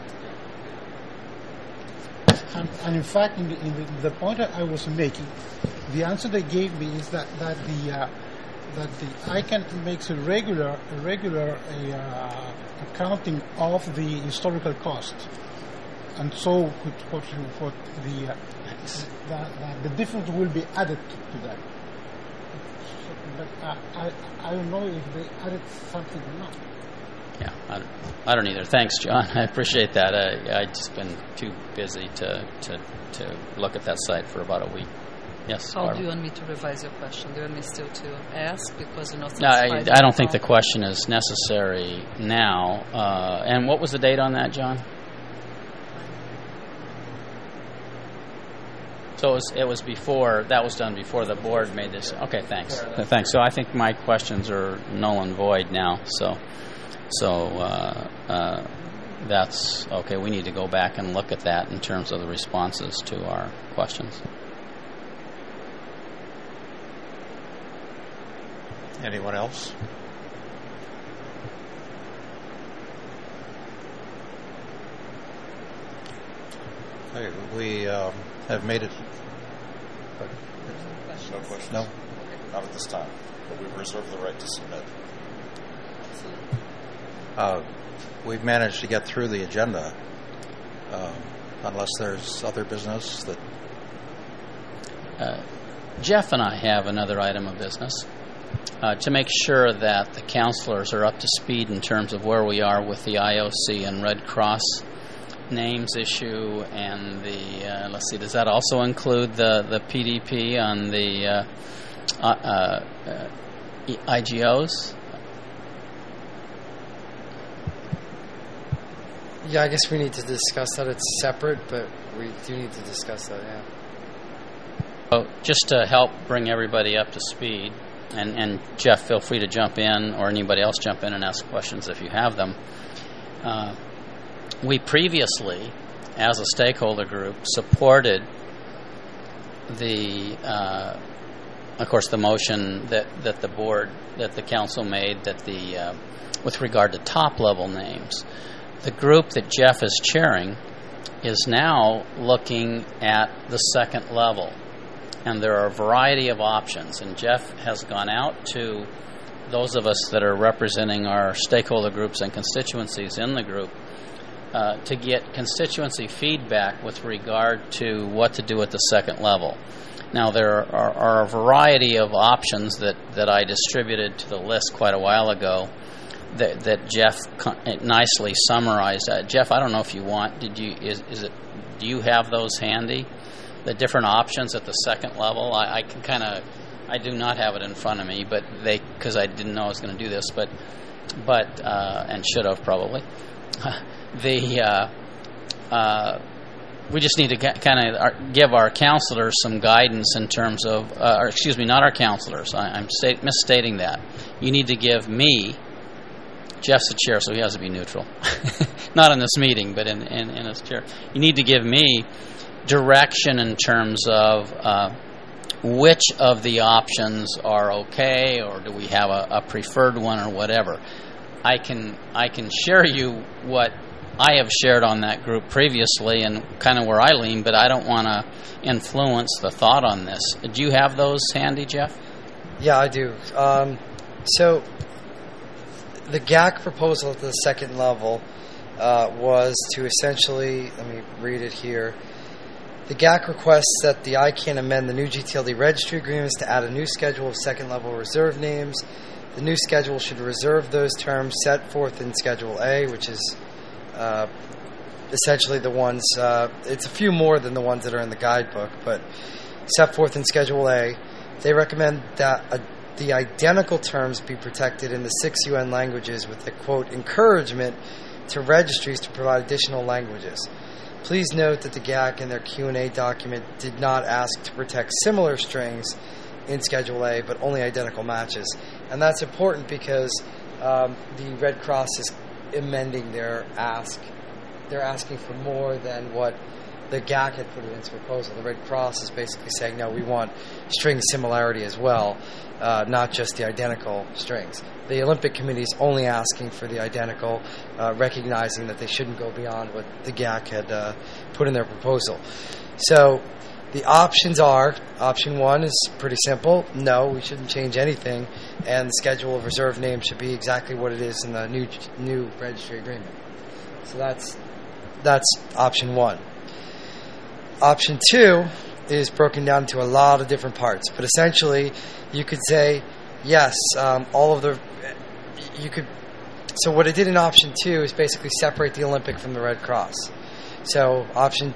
And in fact, in the point I was making, the answer they gave me is that the ICANN makes a regular accounting of the historical cost, and so the difference will be added to that. But I don't know if they added something or not. Yeah, I don't either. Thanks, John. I appreciate that. I've just been too busy to look at that site for about a week. Yes, How do you want me to revise your question? Do you want me still to ask because you're not No, I don't think the question is necessary now. And what was the date on that, John? So it was before, that was done before the board made this. Okay, thanks. Thanks. So I think my questions are null and void now. So that's okay. We need to go back and look at that in terms of the responses to our questions. Anyone else? Okay, we have made it. No questions? No. Not at this time, but we reserve the right to submit. We've managed to get through the agenda, unless there's other business that... Jeff and I have another item of business. To make sure that the counselors are up to speed in terms of where we are with the IOC and Red Cross names issue and the, let's see, does that also include the PDP on the IGOs? Yeah, I guess we need to discuss that. It's separate, but we do need to discuss that, yeah. So just to help bring everybody up to speed, and Jeff, feel free to jump in, or anybody else jump in and ask questions if you have them. We previously, as a stakeholder group, supported of course, the motion that the board, that the council made, that with regard to top-level names. The group that Jeff is chairing is now looking at the second level. And there are a variety of options. And Jeff has gone out to those of us that are representing our stakeholder groups and constituencies in the group to get constituency feedback with regard to what to do at the second level. Now, there are a variety of options that I distributed to the list quite a while ago that Jeff nicely summarized. Jeff, I don't know if you want, do you have those handy? The different options at the second level. I do not have it in front of me, but because I didn't know I was going to do this, but and should have probably. We just need to kind of give our counselors some guidance in terms of, or excuse me, not our counselors. I'm misstating that. You need to give me. Jeff's the chair, so he has to be neutral. Not in this meeting, but in his chair. You need to give me direction in terms of which of the options are okay, or do we have a preferred one, or whatever. I can share you what I have shared on that group previously and kind of where I lean, but I don't want to influence the thought on this. Do you have those handy, Jeff? Yeah, I do. So the GAC proposal at the second level was to essentially, let me read it here. The GAC requests that the ICANN amend the new GTLD registry agreements to add a new schedule of second-level reserve names. The new schedule should reserve those terms set forth in Schedule A, which is essentially the ones, it's a few more than the ones that are in the guidebook, but set forth in Schedule A. They recommend that the identical terms be protected in the 6 UN languages with a, quote, encouragement to registries to provide additional languages. Please note that the GAC in their Q&A document did not ask to protect similar strings in Schedule A, but only identical matches. And that's important because the Red Cross is amending their ask. They're asking for more than what the GAC had put in its proposal. The Red Cross is basically saying, no, we want string similarity as well, not just the identical strings. The Olympic Committee is only asking for the identical, recognizing that they shouldn't go beyond what the GAC had put in their proposal. So the options are, option one is pretty simple. No, we shouldn't change anything, and the schedule of reserved names should be exactly what it is in the new registry agreement. So that's option one. Option two is broken down into a lot of different parts, but essentially you could say yes, all of the you could. So what it did in option two is basically separate the Olympic from the Red Cross. So option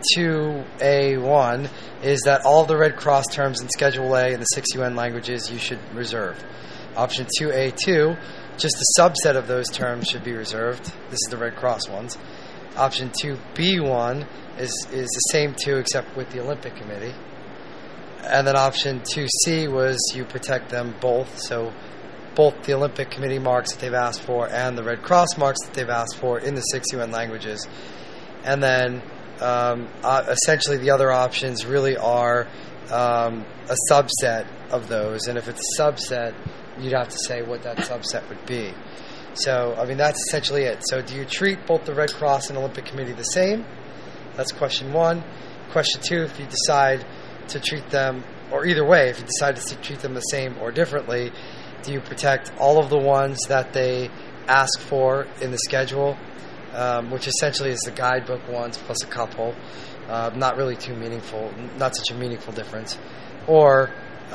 2A1 is that all the Red Cross terms in Schedule A in the 6 UN languages you should reserve. Option 2A2, just a subset of those terms should be reserved. This is the Red Cross ones. Option 2B1 is the same two except with the Olympic Committee. And then option 2C was you protect them both. So both the Olympic Committee marks that they've asked for and the Red Cross marks that they've asked for in the 6 UN languages. And then essentially the other options really are a subset of those. And if it's a subset, you'd have to say what that subset would be. So, I mean, that's essentially it. So do you treat both the Red Cross and Olympic Committee the same? That's question one. Question two, if you decide to treat them, or either way, if you decide to treat them the same or differently, do you protect all of the ones that they ask for in the schedule? Which essentially is the guidebook ones plus a couple, not really too meaningful, not such a meaningful difference. Or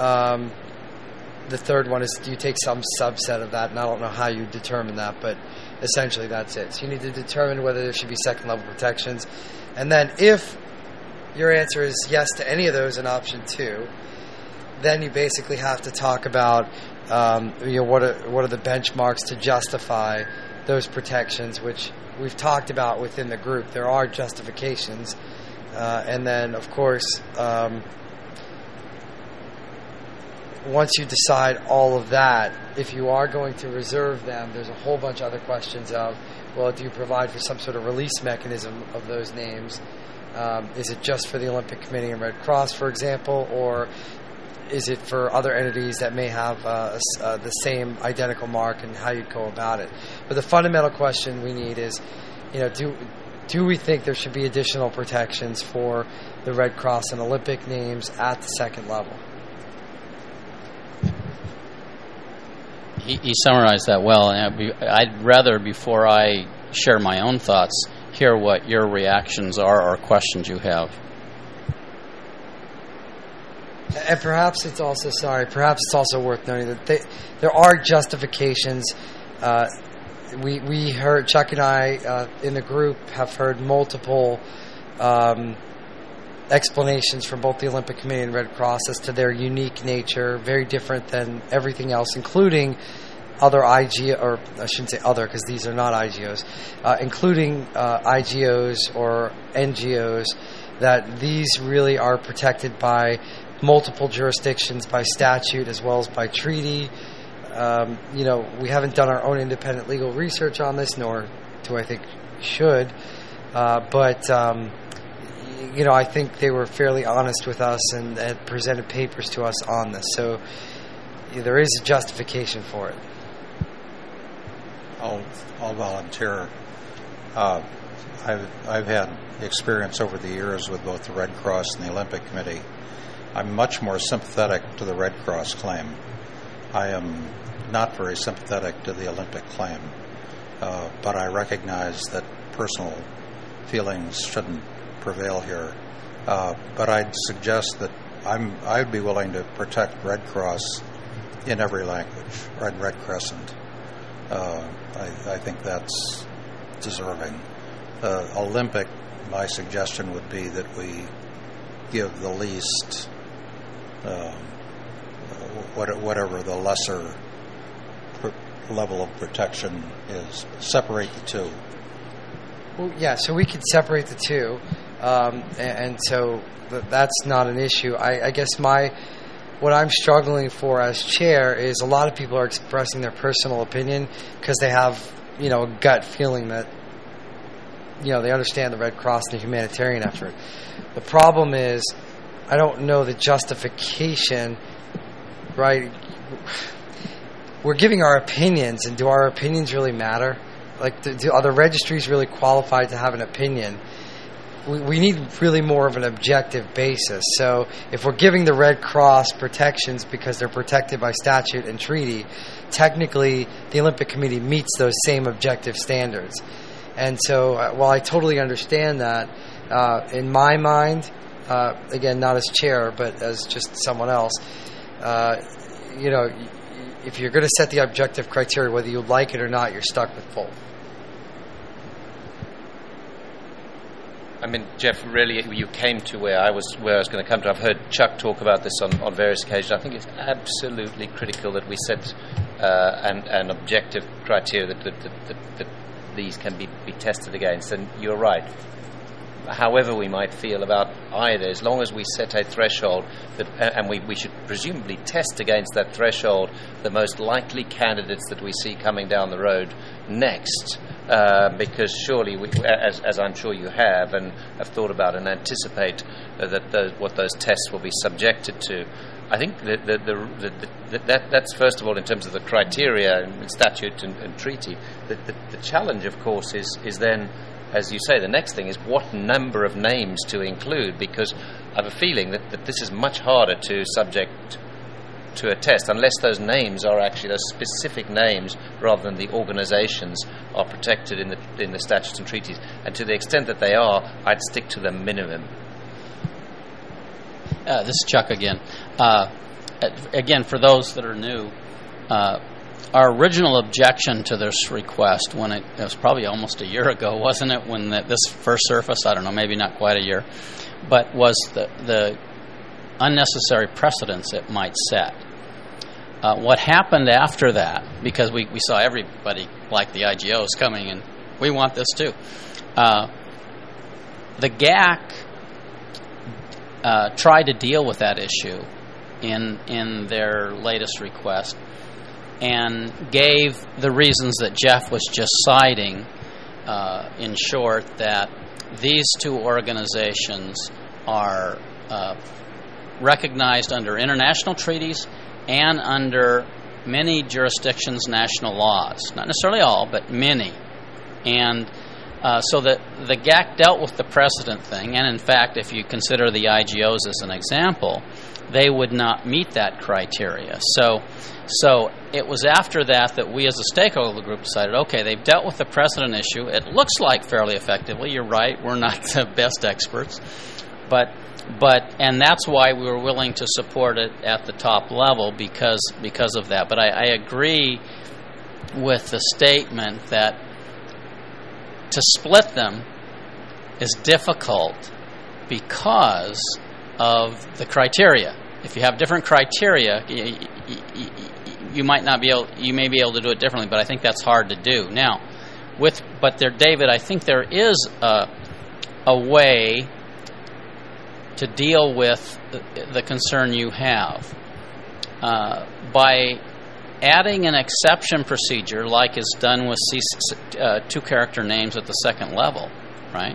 the third one is, do you take some subset of that? And I don't know how you determine that, but essentially that's it. So you need to determine whether there should be second level protections. And then if your answer is yes to any of those in option two, then you basically have to talk about what are the benchmarks to justify those protections, which we've talked about within the group. There are justifications. And then, of course, once you decide all of that, if you are going to reserve them, there's a whole bunch of other questions of, well, do you provide for some sort of release mechanism of those names? Is it just for the Olympic Committee and Red Cross, for example, or is it for other entities that may have the same identical mark, and how you'd go about it? But the fundamental question we need is, do we think there should be additional protections for the Red Cross and Olympic names at the second level? He summarized that well, and I'd rather, before I share my own thoughts, hear what your reactions are or questions you have. And perhaps it's also worth noting that there are justifications. We heard, Chuck and I in the group have heard multiple explanations from both the Olympic Committee and Red Cross as to their unique nature, very different than everything else, including other IGO, or I shouldn't say other because these are not IGOs, including IGOs or NGOs, that these really are protected by multiple jurisdictions, by statute as well as by treaty. We haven't done our own independent legal research on this, nor do I think should, but I think they were fairly honest with us and had presented papers to us on this. So there is a justification for it. I'll volunteer. I've had experience over the years with both the Red Cross and the Olympic Committee. I'm much more sympathetic to the Red Cross claim. I am not very sympathetic to the Olympic claim, but I recognize that personal feelings shouldn't prevail here. But I'd suggest that I'd be willing to protect Red Cross in every language, Red Crescent. I think that's deserving. Olympic, my suggestion would be that we give the least, whatever the lesser level of protection is. Separate the two. Well, yeah, so we could separate the two, and so that's not an issue. I guess what I'm struggling for as chair is a lot of people are expressing their personal opinion because they have a gut feeling that, they understand the Red Cross and the humanitarian effort. The problem is, I don't know the justification, right? We're giving our opinions, and do our opinions really matter? Like, are the registries really qualified to have an opinion? We need really more of an objective basis. So if we're giving the Red Cross protections because they're protected by statute and treaty, technically the Olympic Committee meets those same objective standards. And so while I totally understand that, in my mind, again, not as chair, but as just someone else, if you're going to set the objective criteria, whether you like it or not, you're stuck with both. I mean, Jeff, really, you came to where I was going to come to. I've heard Chuck talk about this on various occasions. I think it's absolutely critical that we set an objective criteria that these can be tested against. And you're right. However we might feel about either, as long as we set a threshold, and we should presumably test against that threshold the most likely candidates that we see coming down the road next, because surely, as I'm sure you have and have thought about and anticipate what those tests will be subjected to, I think that's first of all in terms of the criteria and statute and treaty. The challenge, of course, is then, as you say, the next thing is what number of names to include, because I have a feeling that this is much harder to subject to a test unless those names are actually those specific names rather than the organizations are protected in the statutes and treaties. And to the extent that they are, I'd stick to the minimum. This is Chuck again. Again, for those that are new, our original objection to this request, when it was probably almost a year ago, wasn't it, when this first surfaced? I don't know, maybe not quite a year, but was the unnecessary precedents it might set. What happened after that, because we saw everybody like the IGOs coming and we want this too. The GAC tried to deal with that issue in their latest request and gave the reasons that Jeff was just citing, in short, that these two organizations are recognized under international treaties and under many jurisdictions' national laws. Not necessarily all, but many. And so the GAC dealt with the precedent thing, and in fact, if you consider the IGOs as an example, they would not meet that criteria. So it was after that we as a stakeholder group decided, okay, they've dealt with the precedent issue. It looks like fairly effectively. You're right, we're not the best experts. And that's why we were willing to support it at the top level because of that. But I agree with the statement that to split them is difficult because of the criteria. If you have different criteria, you may be able to do it differently, but I think that's hard to do. Now, David, I think there is a way to deal with the concern you have by adding an exception procedure like is done with two-character names at the second level, right?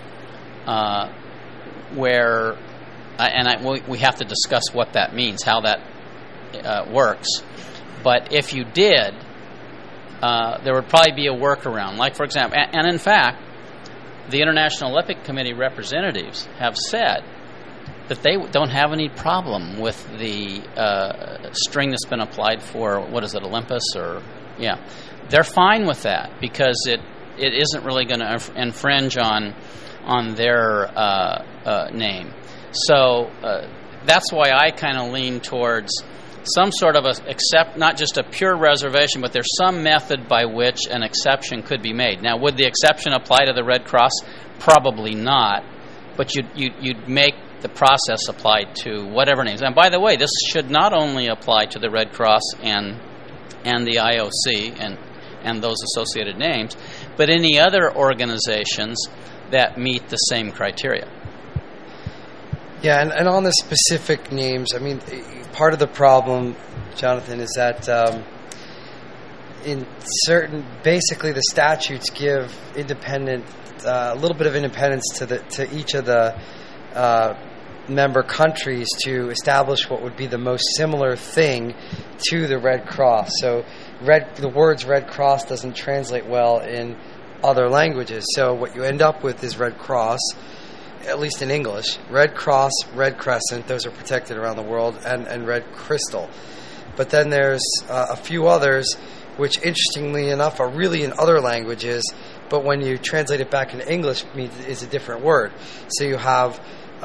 Where, we have to discuss what that means, how that works. But if you did, there would probably be a workaround. Like, for example, and in fact, the International Olympic Committee representatives have said that they don't have any problem with the string that's been applied for, what is it, Olympus? They're fine with that because it isn't really going to infringe on their name. So that's why I kind of lean towards some sort of not just a pure reservation, but there's some method by which an exception could be made. Now, would the exception apply to the Red Cross? Probably not, but you'd make the process applied to whatever names. And by the way, this should not only apply to the Red Cross and the IOC and those associated names, but any other organizations that meet the same criteria. Yeah, and on the specific names, I mean, part of the problem, Jonathan, is that basically the statutes give a little bit of independence to each of the member countries to establish what would be the most similar thing to the Red Cross. So the words Red Cross doesn't translate well in other languages. So what you end up with is Red Cross, at least in English. Red Cross, Red Crescent, those are protected around the world, and Red Crystal. But then there's a few others which, interestingly enough, are really in other languages, but when you translate it back into English, is a different word. So you have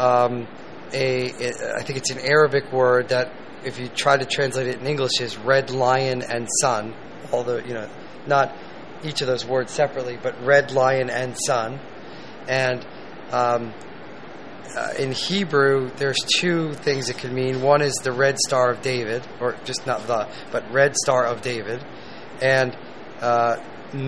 I think it's an Arabic word that, if you try to translate it in English, is red lion and sun. Although, not each of those words separately, but red lion and sun. And in Hebrew, there's two things it could mean. One is the Red Star of David, or just not but Red Star of David. And I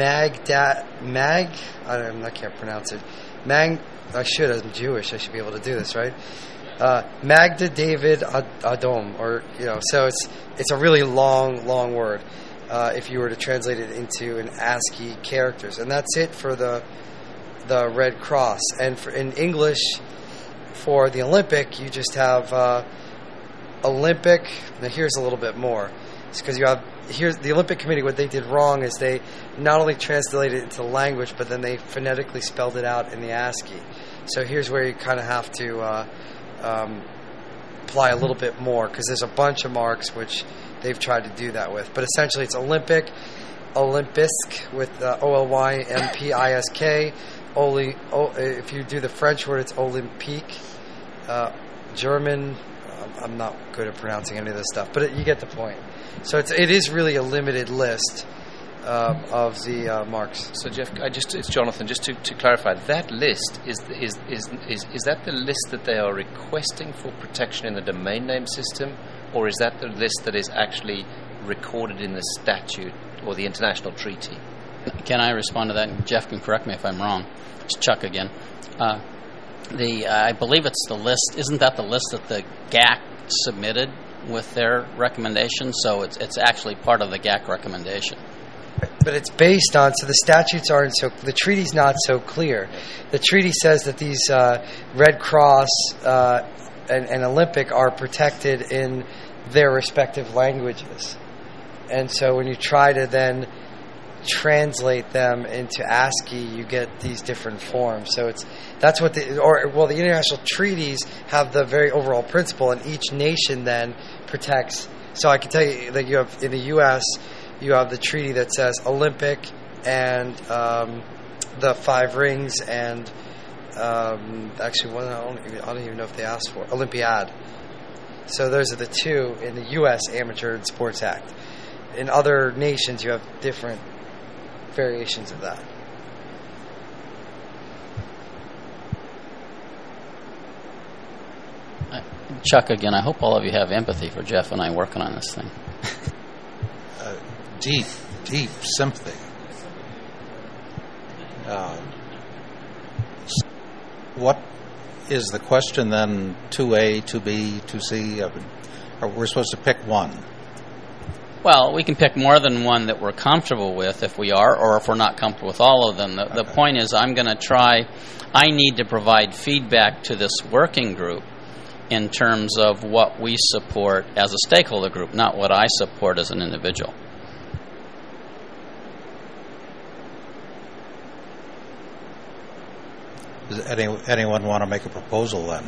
can't pronounce it. I'm Jewish. I should be able to do this, right? Magda David Adom, so it's a really long word if you were to translate it into an ASCII characters, and that's it for the Red Cross. And in English, for the Olympic, you just have Olympic. Now here's a little bit more. It's because here's the Olympic Committee. What they did wrong is they not only translated it into language, but then they phonetically spelled it out in the ASCII. So here's where you kind of have to apply a little bit more, because there's a bunch of marks which they've tried to do that with. But essentially it's Olympic, Olympisk with Olympisk. If you do the French word, it's Olympique. German, I'm not good at pronouncing any of this stuff, but you get the point. So it is really a limited list of the marks. So Jeff, it's Jonathan. Just to clarify, that list is that the list that they are requesting for protection in the domain name system, or is that the list that is actually recorded in the statute or the international treaty? Can I respond to that? Jeff can correct me if I'm wrong. It's Chuck again. I believe it's the list. Isn't that the list that the GAC submitted with their recommendation? So it's actually part of the GAC recommendation. But it's based on, so the statutes the treaty's not so clear. The treaty says that these Red Cross and Olympic are protected in their respective languages. And so when you try to then translate them into ASCII, you get these different forms. So that's what the international treaties have the very overall principle, and each nation then protects. So I can tell you that you have in the U.S. you have the treaty that says Olympic and the 5 rings and actually one I don't even know if they asked for Olympiad. So those are the two in the U.S. Amateur and Sports Act. In other nations, you have different variations of that. Chuck again. I hope all of you have empathy for Jeff and I working on this thing. Deep sympathy. What is the question then? 2A, 2B, 2C? Or we're supposed to pick one? Well, we can pick more than one that we're comfortable with if we are, or if we're not comfortable with all of them. The point is I need to provide feedback to this working group in terms of what we support as a stakeholder group, not what I support as an individual. Does anyone want to make a proposal then?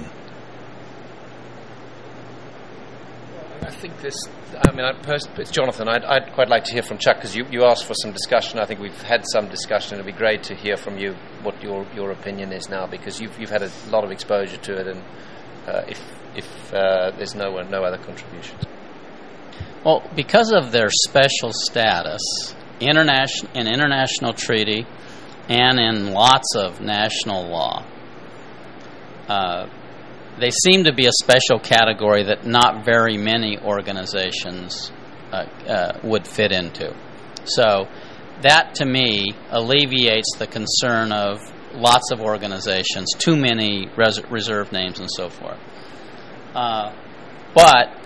I think it's Jonathan. I'd quite like to hear from Chuck, because you asked for some discussion. I think we've had some discussion. It'd be great to hear from you what your opinion is now, because you've had a lot of exposure to it, and if there's no other contributions. Well, because of their special status, in international treaty, and in lots of national law, they seem to be a special category that not very many organizations would fit into. So that, to me, alleviates the concern of lots of organizations, too many reserve names and so forth. But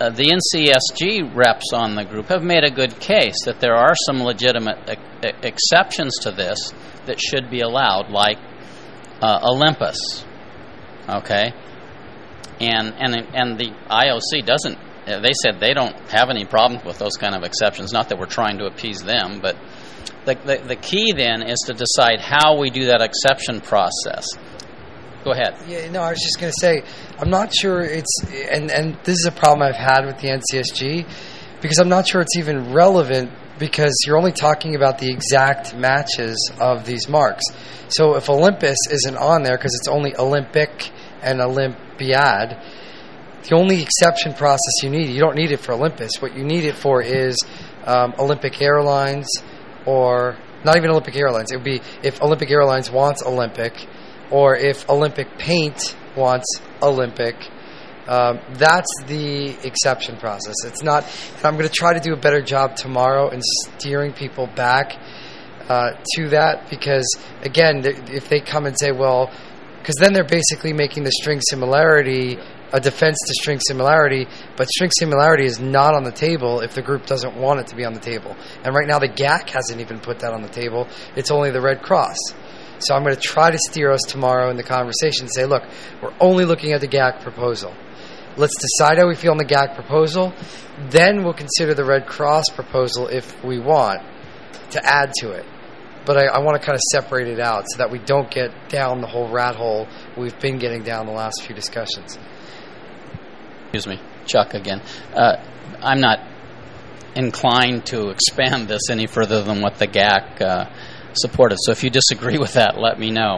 the NCSG reps on the group have made a good case that there are some legitimate exceptions to this that should be allowed, like Olympus. Okay, and the IOC doesn't. They said they don't have any problems with those kind of exceptions. Not that we're trying to appease them, but the key then is to decide how we do that exception process. Go ahead. Yeah, no, I was just going to say, I'm not sure it's, and this is a problem I've had with the NCSG, because I'm not sure it's even relevant, because you're only talking about the exact matches of these marks. So if Olympus isn't on there, because it's only Olympic and Olympiad, the only exception process you don't need it for Olympus. What you need it for is Olympic Airlines, or not even Olympic Airlines. It would be if Olympic Airlines wants Olympic, or if Olympic Paint wants Olympic. That's the exception process. It's not. And I'm going to try to do a better job tomorrow in steering people back to that, because again, if they come and say, well, because then they're basically making the string similarity a defense to string similarity, but string similarity is not on the table if the group doesn't want it to be on the table. And right now the GAC hasn't even put that on the table. It's only the Red Cross. So I'm going to try to steer us tomorrow in the conversation and say, look, we're only looking at the GAC proposal. Let's decide how we feel on the GAC proposal. Then we'll consider the Red Cross proposal if we want to add to it. But I want to kind of separate it out so that we don't get down the whole rat hole we've been getting down the last few discussions. Excuse me, Chuck again. I'm not inclined to expand this any further than what the GAC supported. So if you disagree with that, let me know.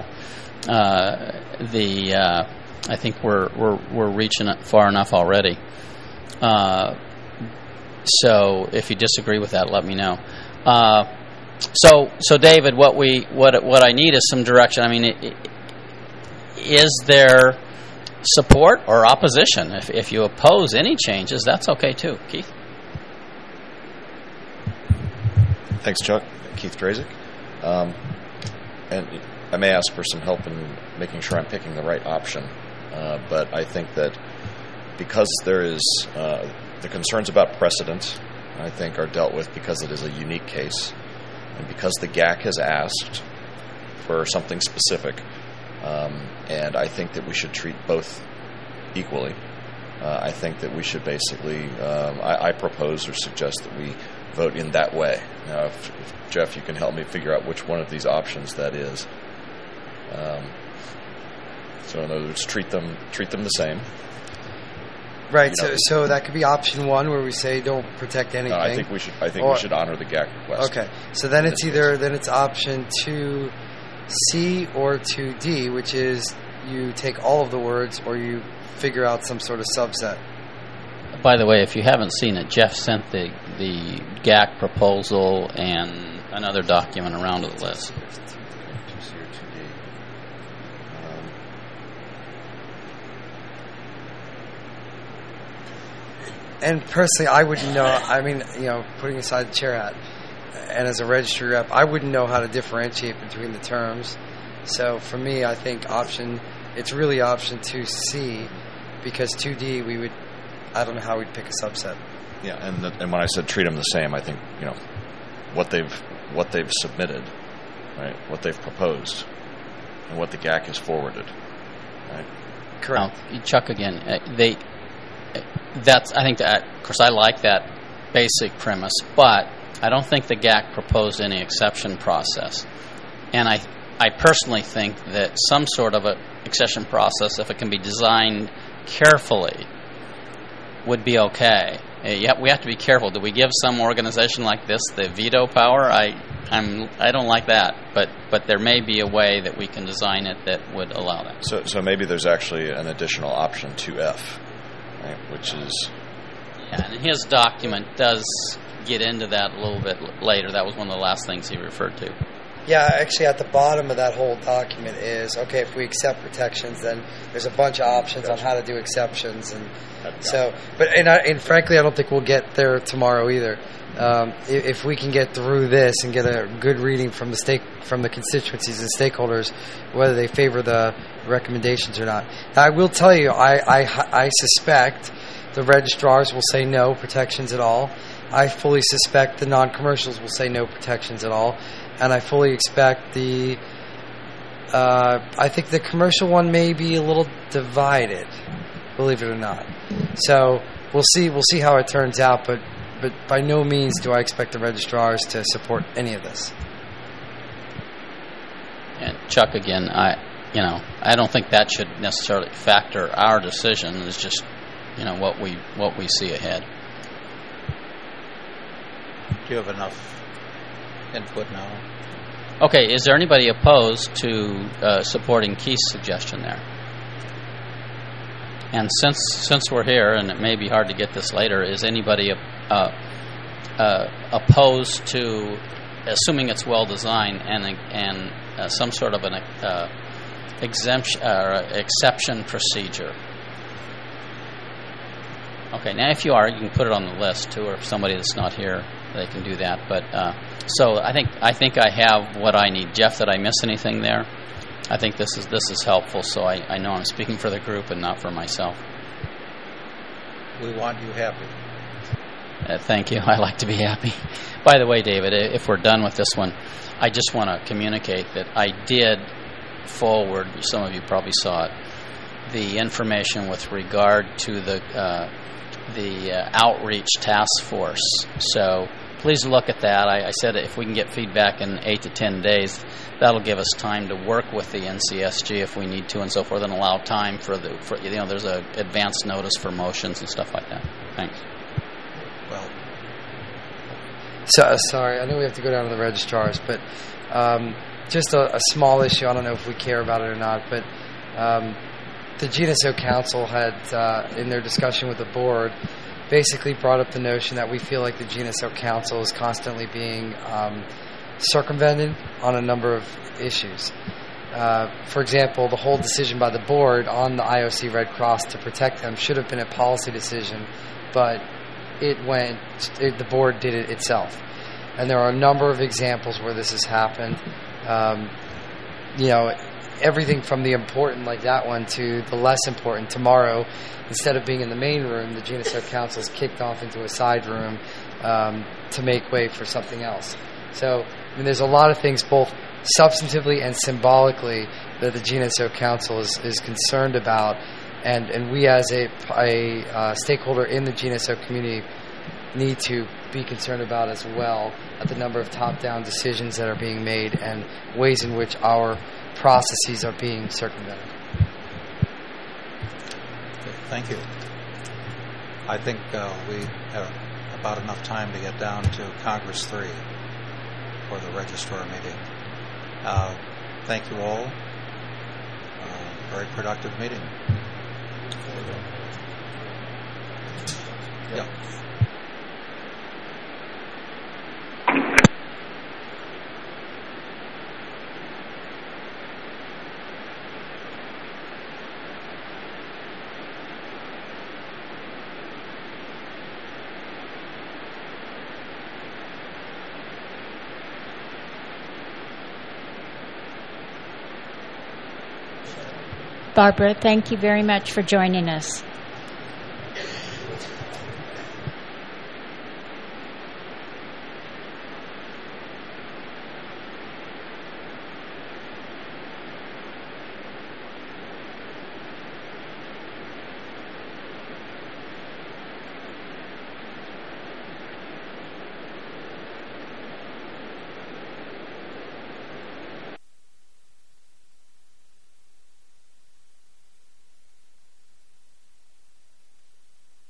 I think we're reaching it far enough already. So if you disagree with that, let me know. So David, what I need is some direction. I mean, is there support or opposition? If you oppose any changes, that's okay too. Keith? Thanks, Chuck. Keith Drazik. And I may ask for some help in making sure I'm picking the right option. But I think that because there is the concerns about precedent, I think, are dealt with because it is a unique case. And because the GAC has asked for something specific, and I think that we should treat both equally. I think that we should basically, I propose or suggest that we vote in that way. Now, if Jeff, you can help me figure out which one of these options that is. So in other words, treat them the same. Right. So that could be option one, where we say don't protect anything. No, I think we should honor the GAC request. Okay. So then it's option 2C or 2D, which is you take all of the words or you figure out some sort of subset. By the way, if you haven't seen it, Jeff sent the GAC proposal and another document around to the list. 2C or 2D. And personally, I wouldn't know. I mean, putting aside the chair hat, and as a registry rep, I wouldn't know how to differentiate between the terms. So for me, I think it's really option 2C, because 2D I don't know how we'd pick a subset. Yeah, and when I said treat them the same, I think what they've submitted, right? What they've proposed, and what the GAC has forwarded, right? Correct. Now, Chuck again. I think that, of course, I like that basic premise, but I don't think the GAC proposed any exception process. And I personally think that some sort of an exception process, if it can be designed carefully, would be okay. We have to be careful. Do we give some organization like this the veto power? I don't like that, but there may be a way that we can design it that would allow that. So maybe there's actually an additional option 2F. Which is... Yeah, and his document does get into that a little bit later. That was one of the last things he referred to. Yeah, actually at the bottom of that whole document is, okay, if we accept protections, then there's a bunch of options on how to do exceptions. And and frankly, I don't think we'll get there tomorrow either. If we can get through this and get a good reading from the constituencies and stakeholders, whether they favor the recommendations or not. Now, I will tell you, I suspect The registrars will say no protections at all. I fully suspect the non-commercials will say no protections at all. And I fully expect I think the commercial one may be a little divided, believe it or not. So we'll see how it turns out, but by no means do I expect the registrars to support any of this. And Chuck, again, I don't think that should necessarily factor our decision. It's just, what we see ahead. Do you have enough input now? Okay, is there anybody opposed to supporting Keith's suggestion there? And since we're here, and it may be hard to get this later, is anybody opposed to, assuming it's well designed and some sort of an exemption or exception procedure? Okay, now if you are, you can put it on the list too, or if somebody that's not here, they can do that. But so I think I have what I need. Jeff, did I miss anything there? I think this is helpful, so I know I'm speaking for the group and not for myself. We want you happy. Thank you. I like to be happy. By the way, David, if we're done with this one, I just want to communicate that I did forward, some of you probably saw it, the information with regard to the outreach task force. So please look at that. I said if we can get feedback in 8 to 10 days, that'll give us time to work with the NCSG if we need to and so forth, and allow time for there's a advance notice for motions and stuff like that. Thanks. Well, so sorry, I know we have to go down to the registrars, but just a small issue. I don't know if we care about it or not, but the GNSO Council had, in their discussion with the board, basically brought up the notion that we feel like the GNSO Council is constantly being circumvented on a number of issues. For example, the whole decision by the board on the IOC Red Cross to protect them should have been a policy decision, but the board did it itself. And there are a number of examples where this has happened. Everything from the important, like that one, to the less important. Tomorrow, instead of being in the main room, the GNSO Council is kicked off into a side room to make way for something else. So, there's a lot of things, both substantively and symbolically, that the GNSO Council is concerned about, and we as a stakeholder in the GNSO community need to be concerned about as well, at the number of top-down decisions that are being made and ways in which our processes are being circumvented. Thank you. I think we have about enough time to get down to Congress 3 for the registrar meeting. Thank you all. Very productive meeting. Yeah. Barbara, thank you very much for joining us.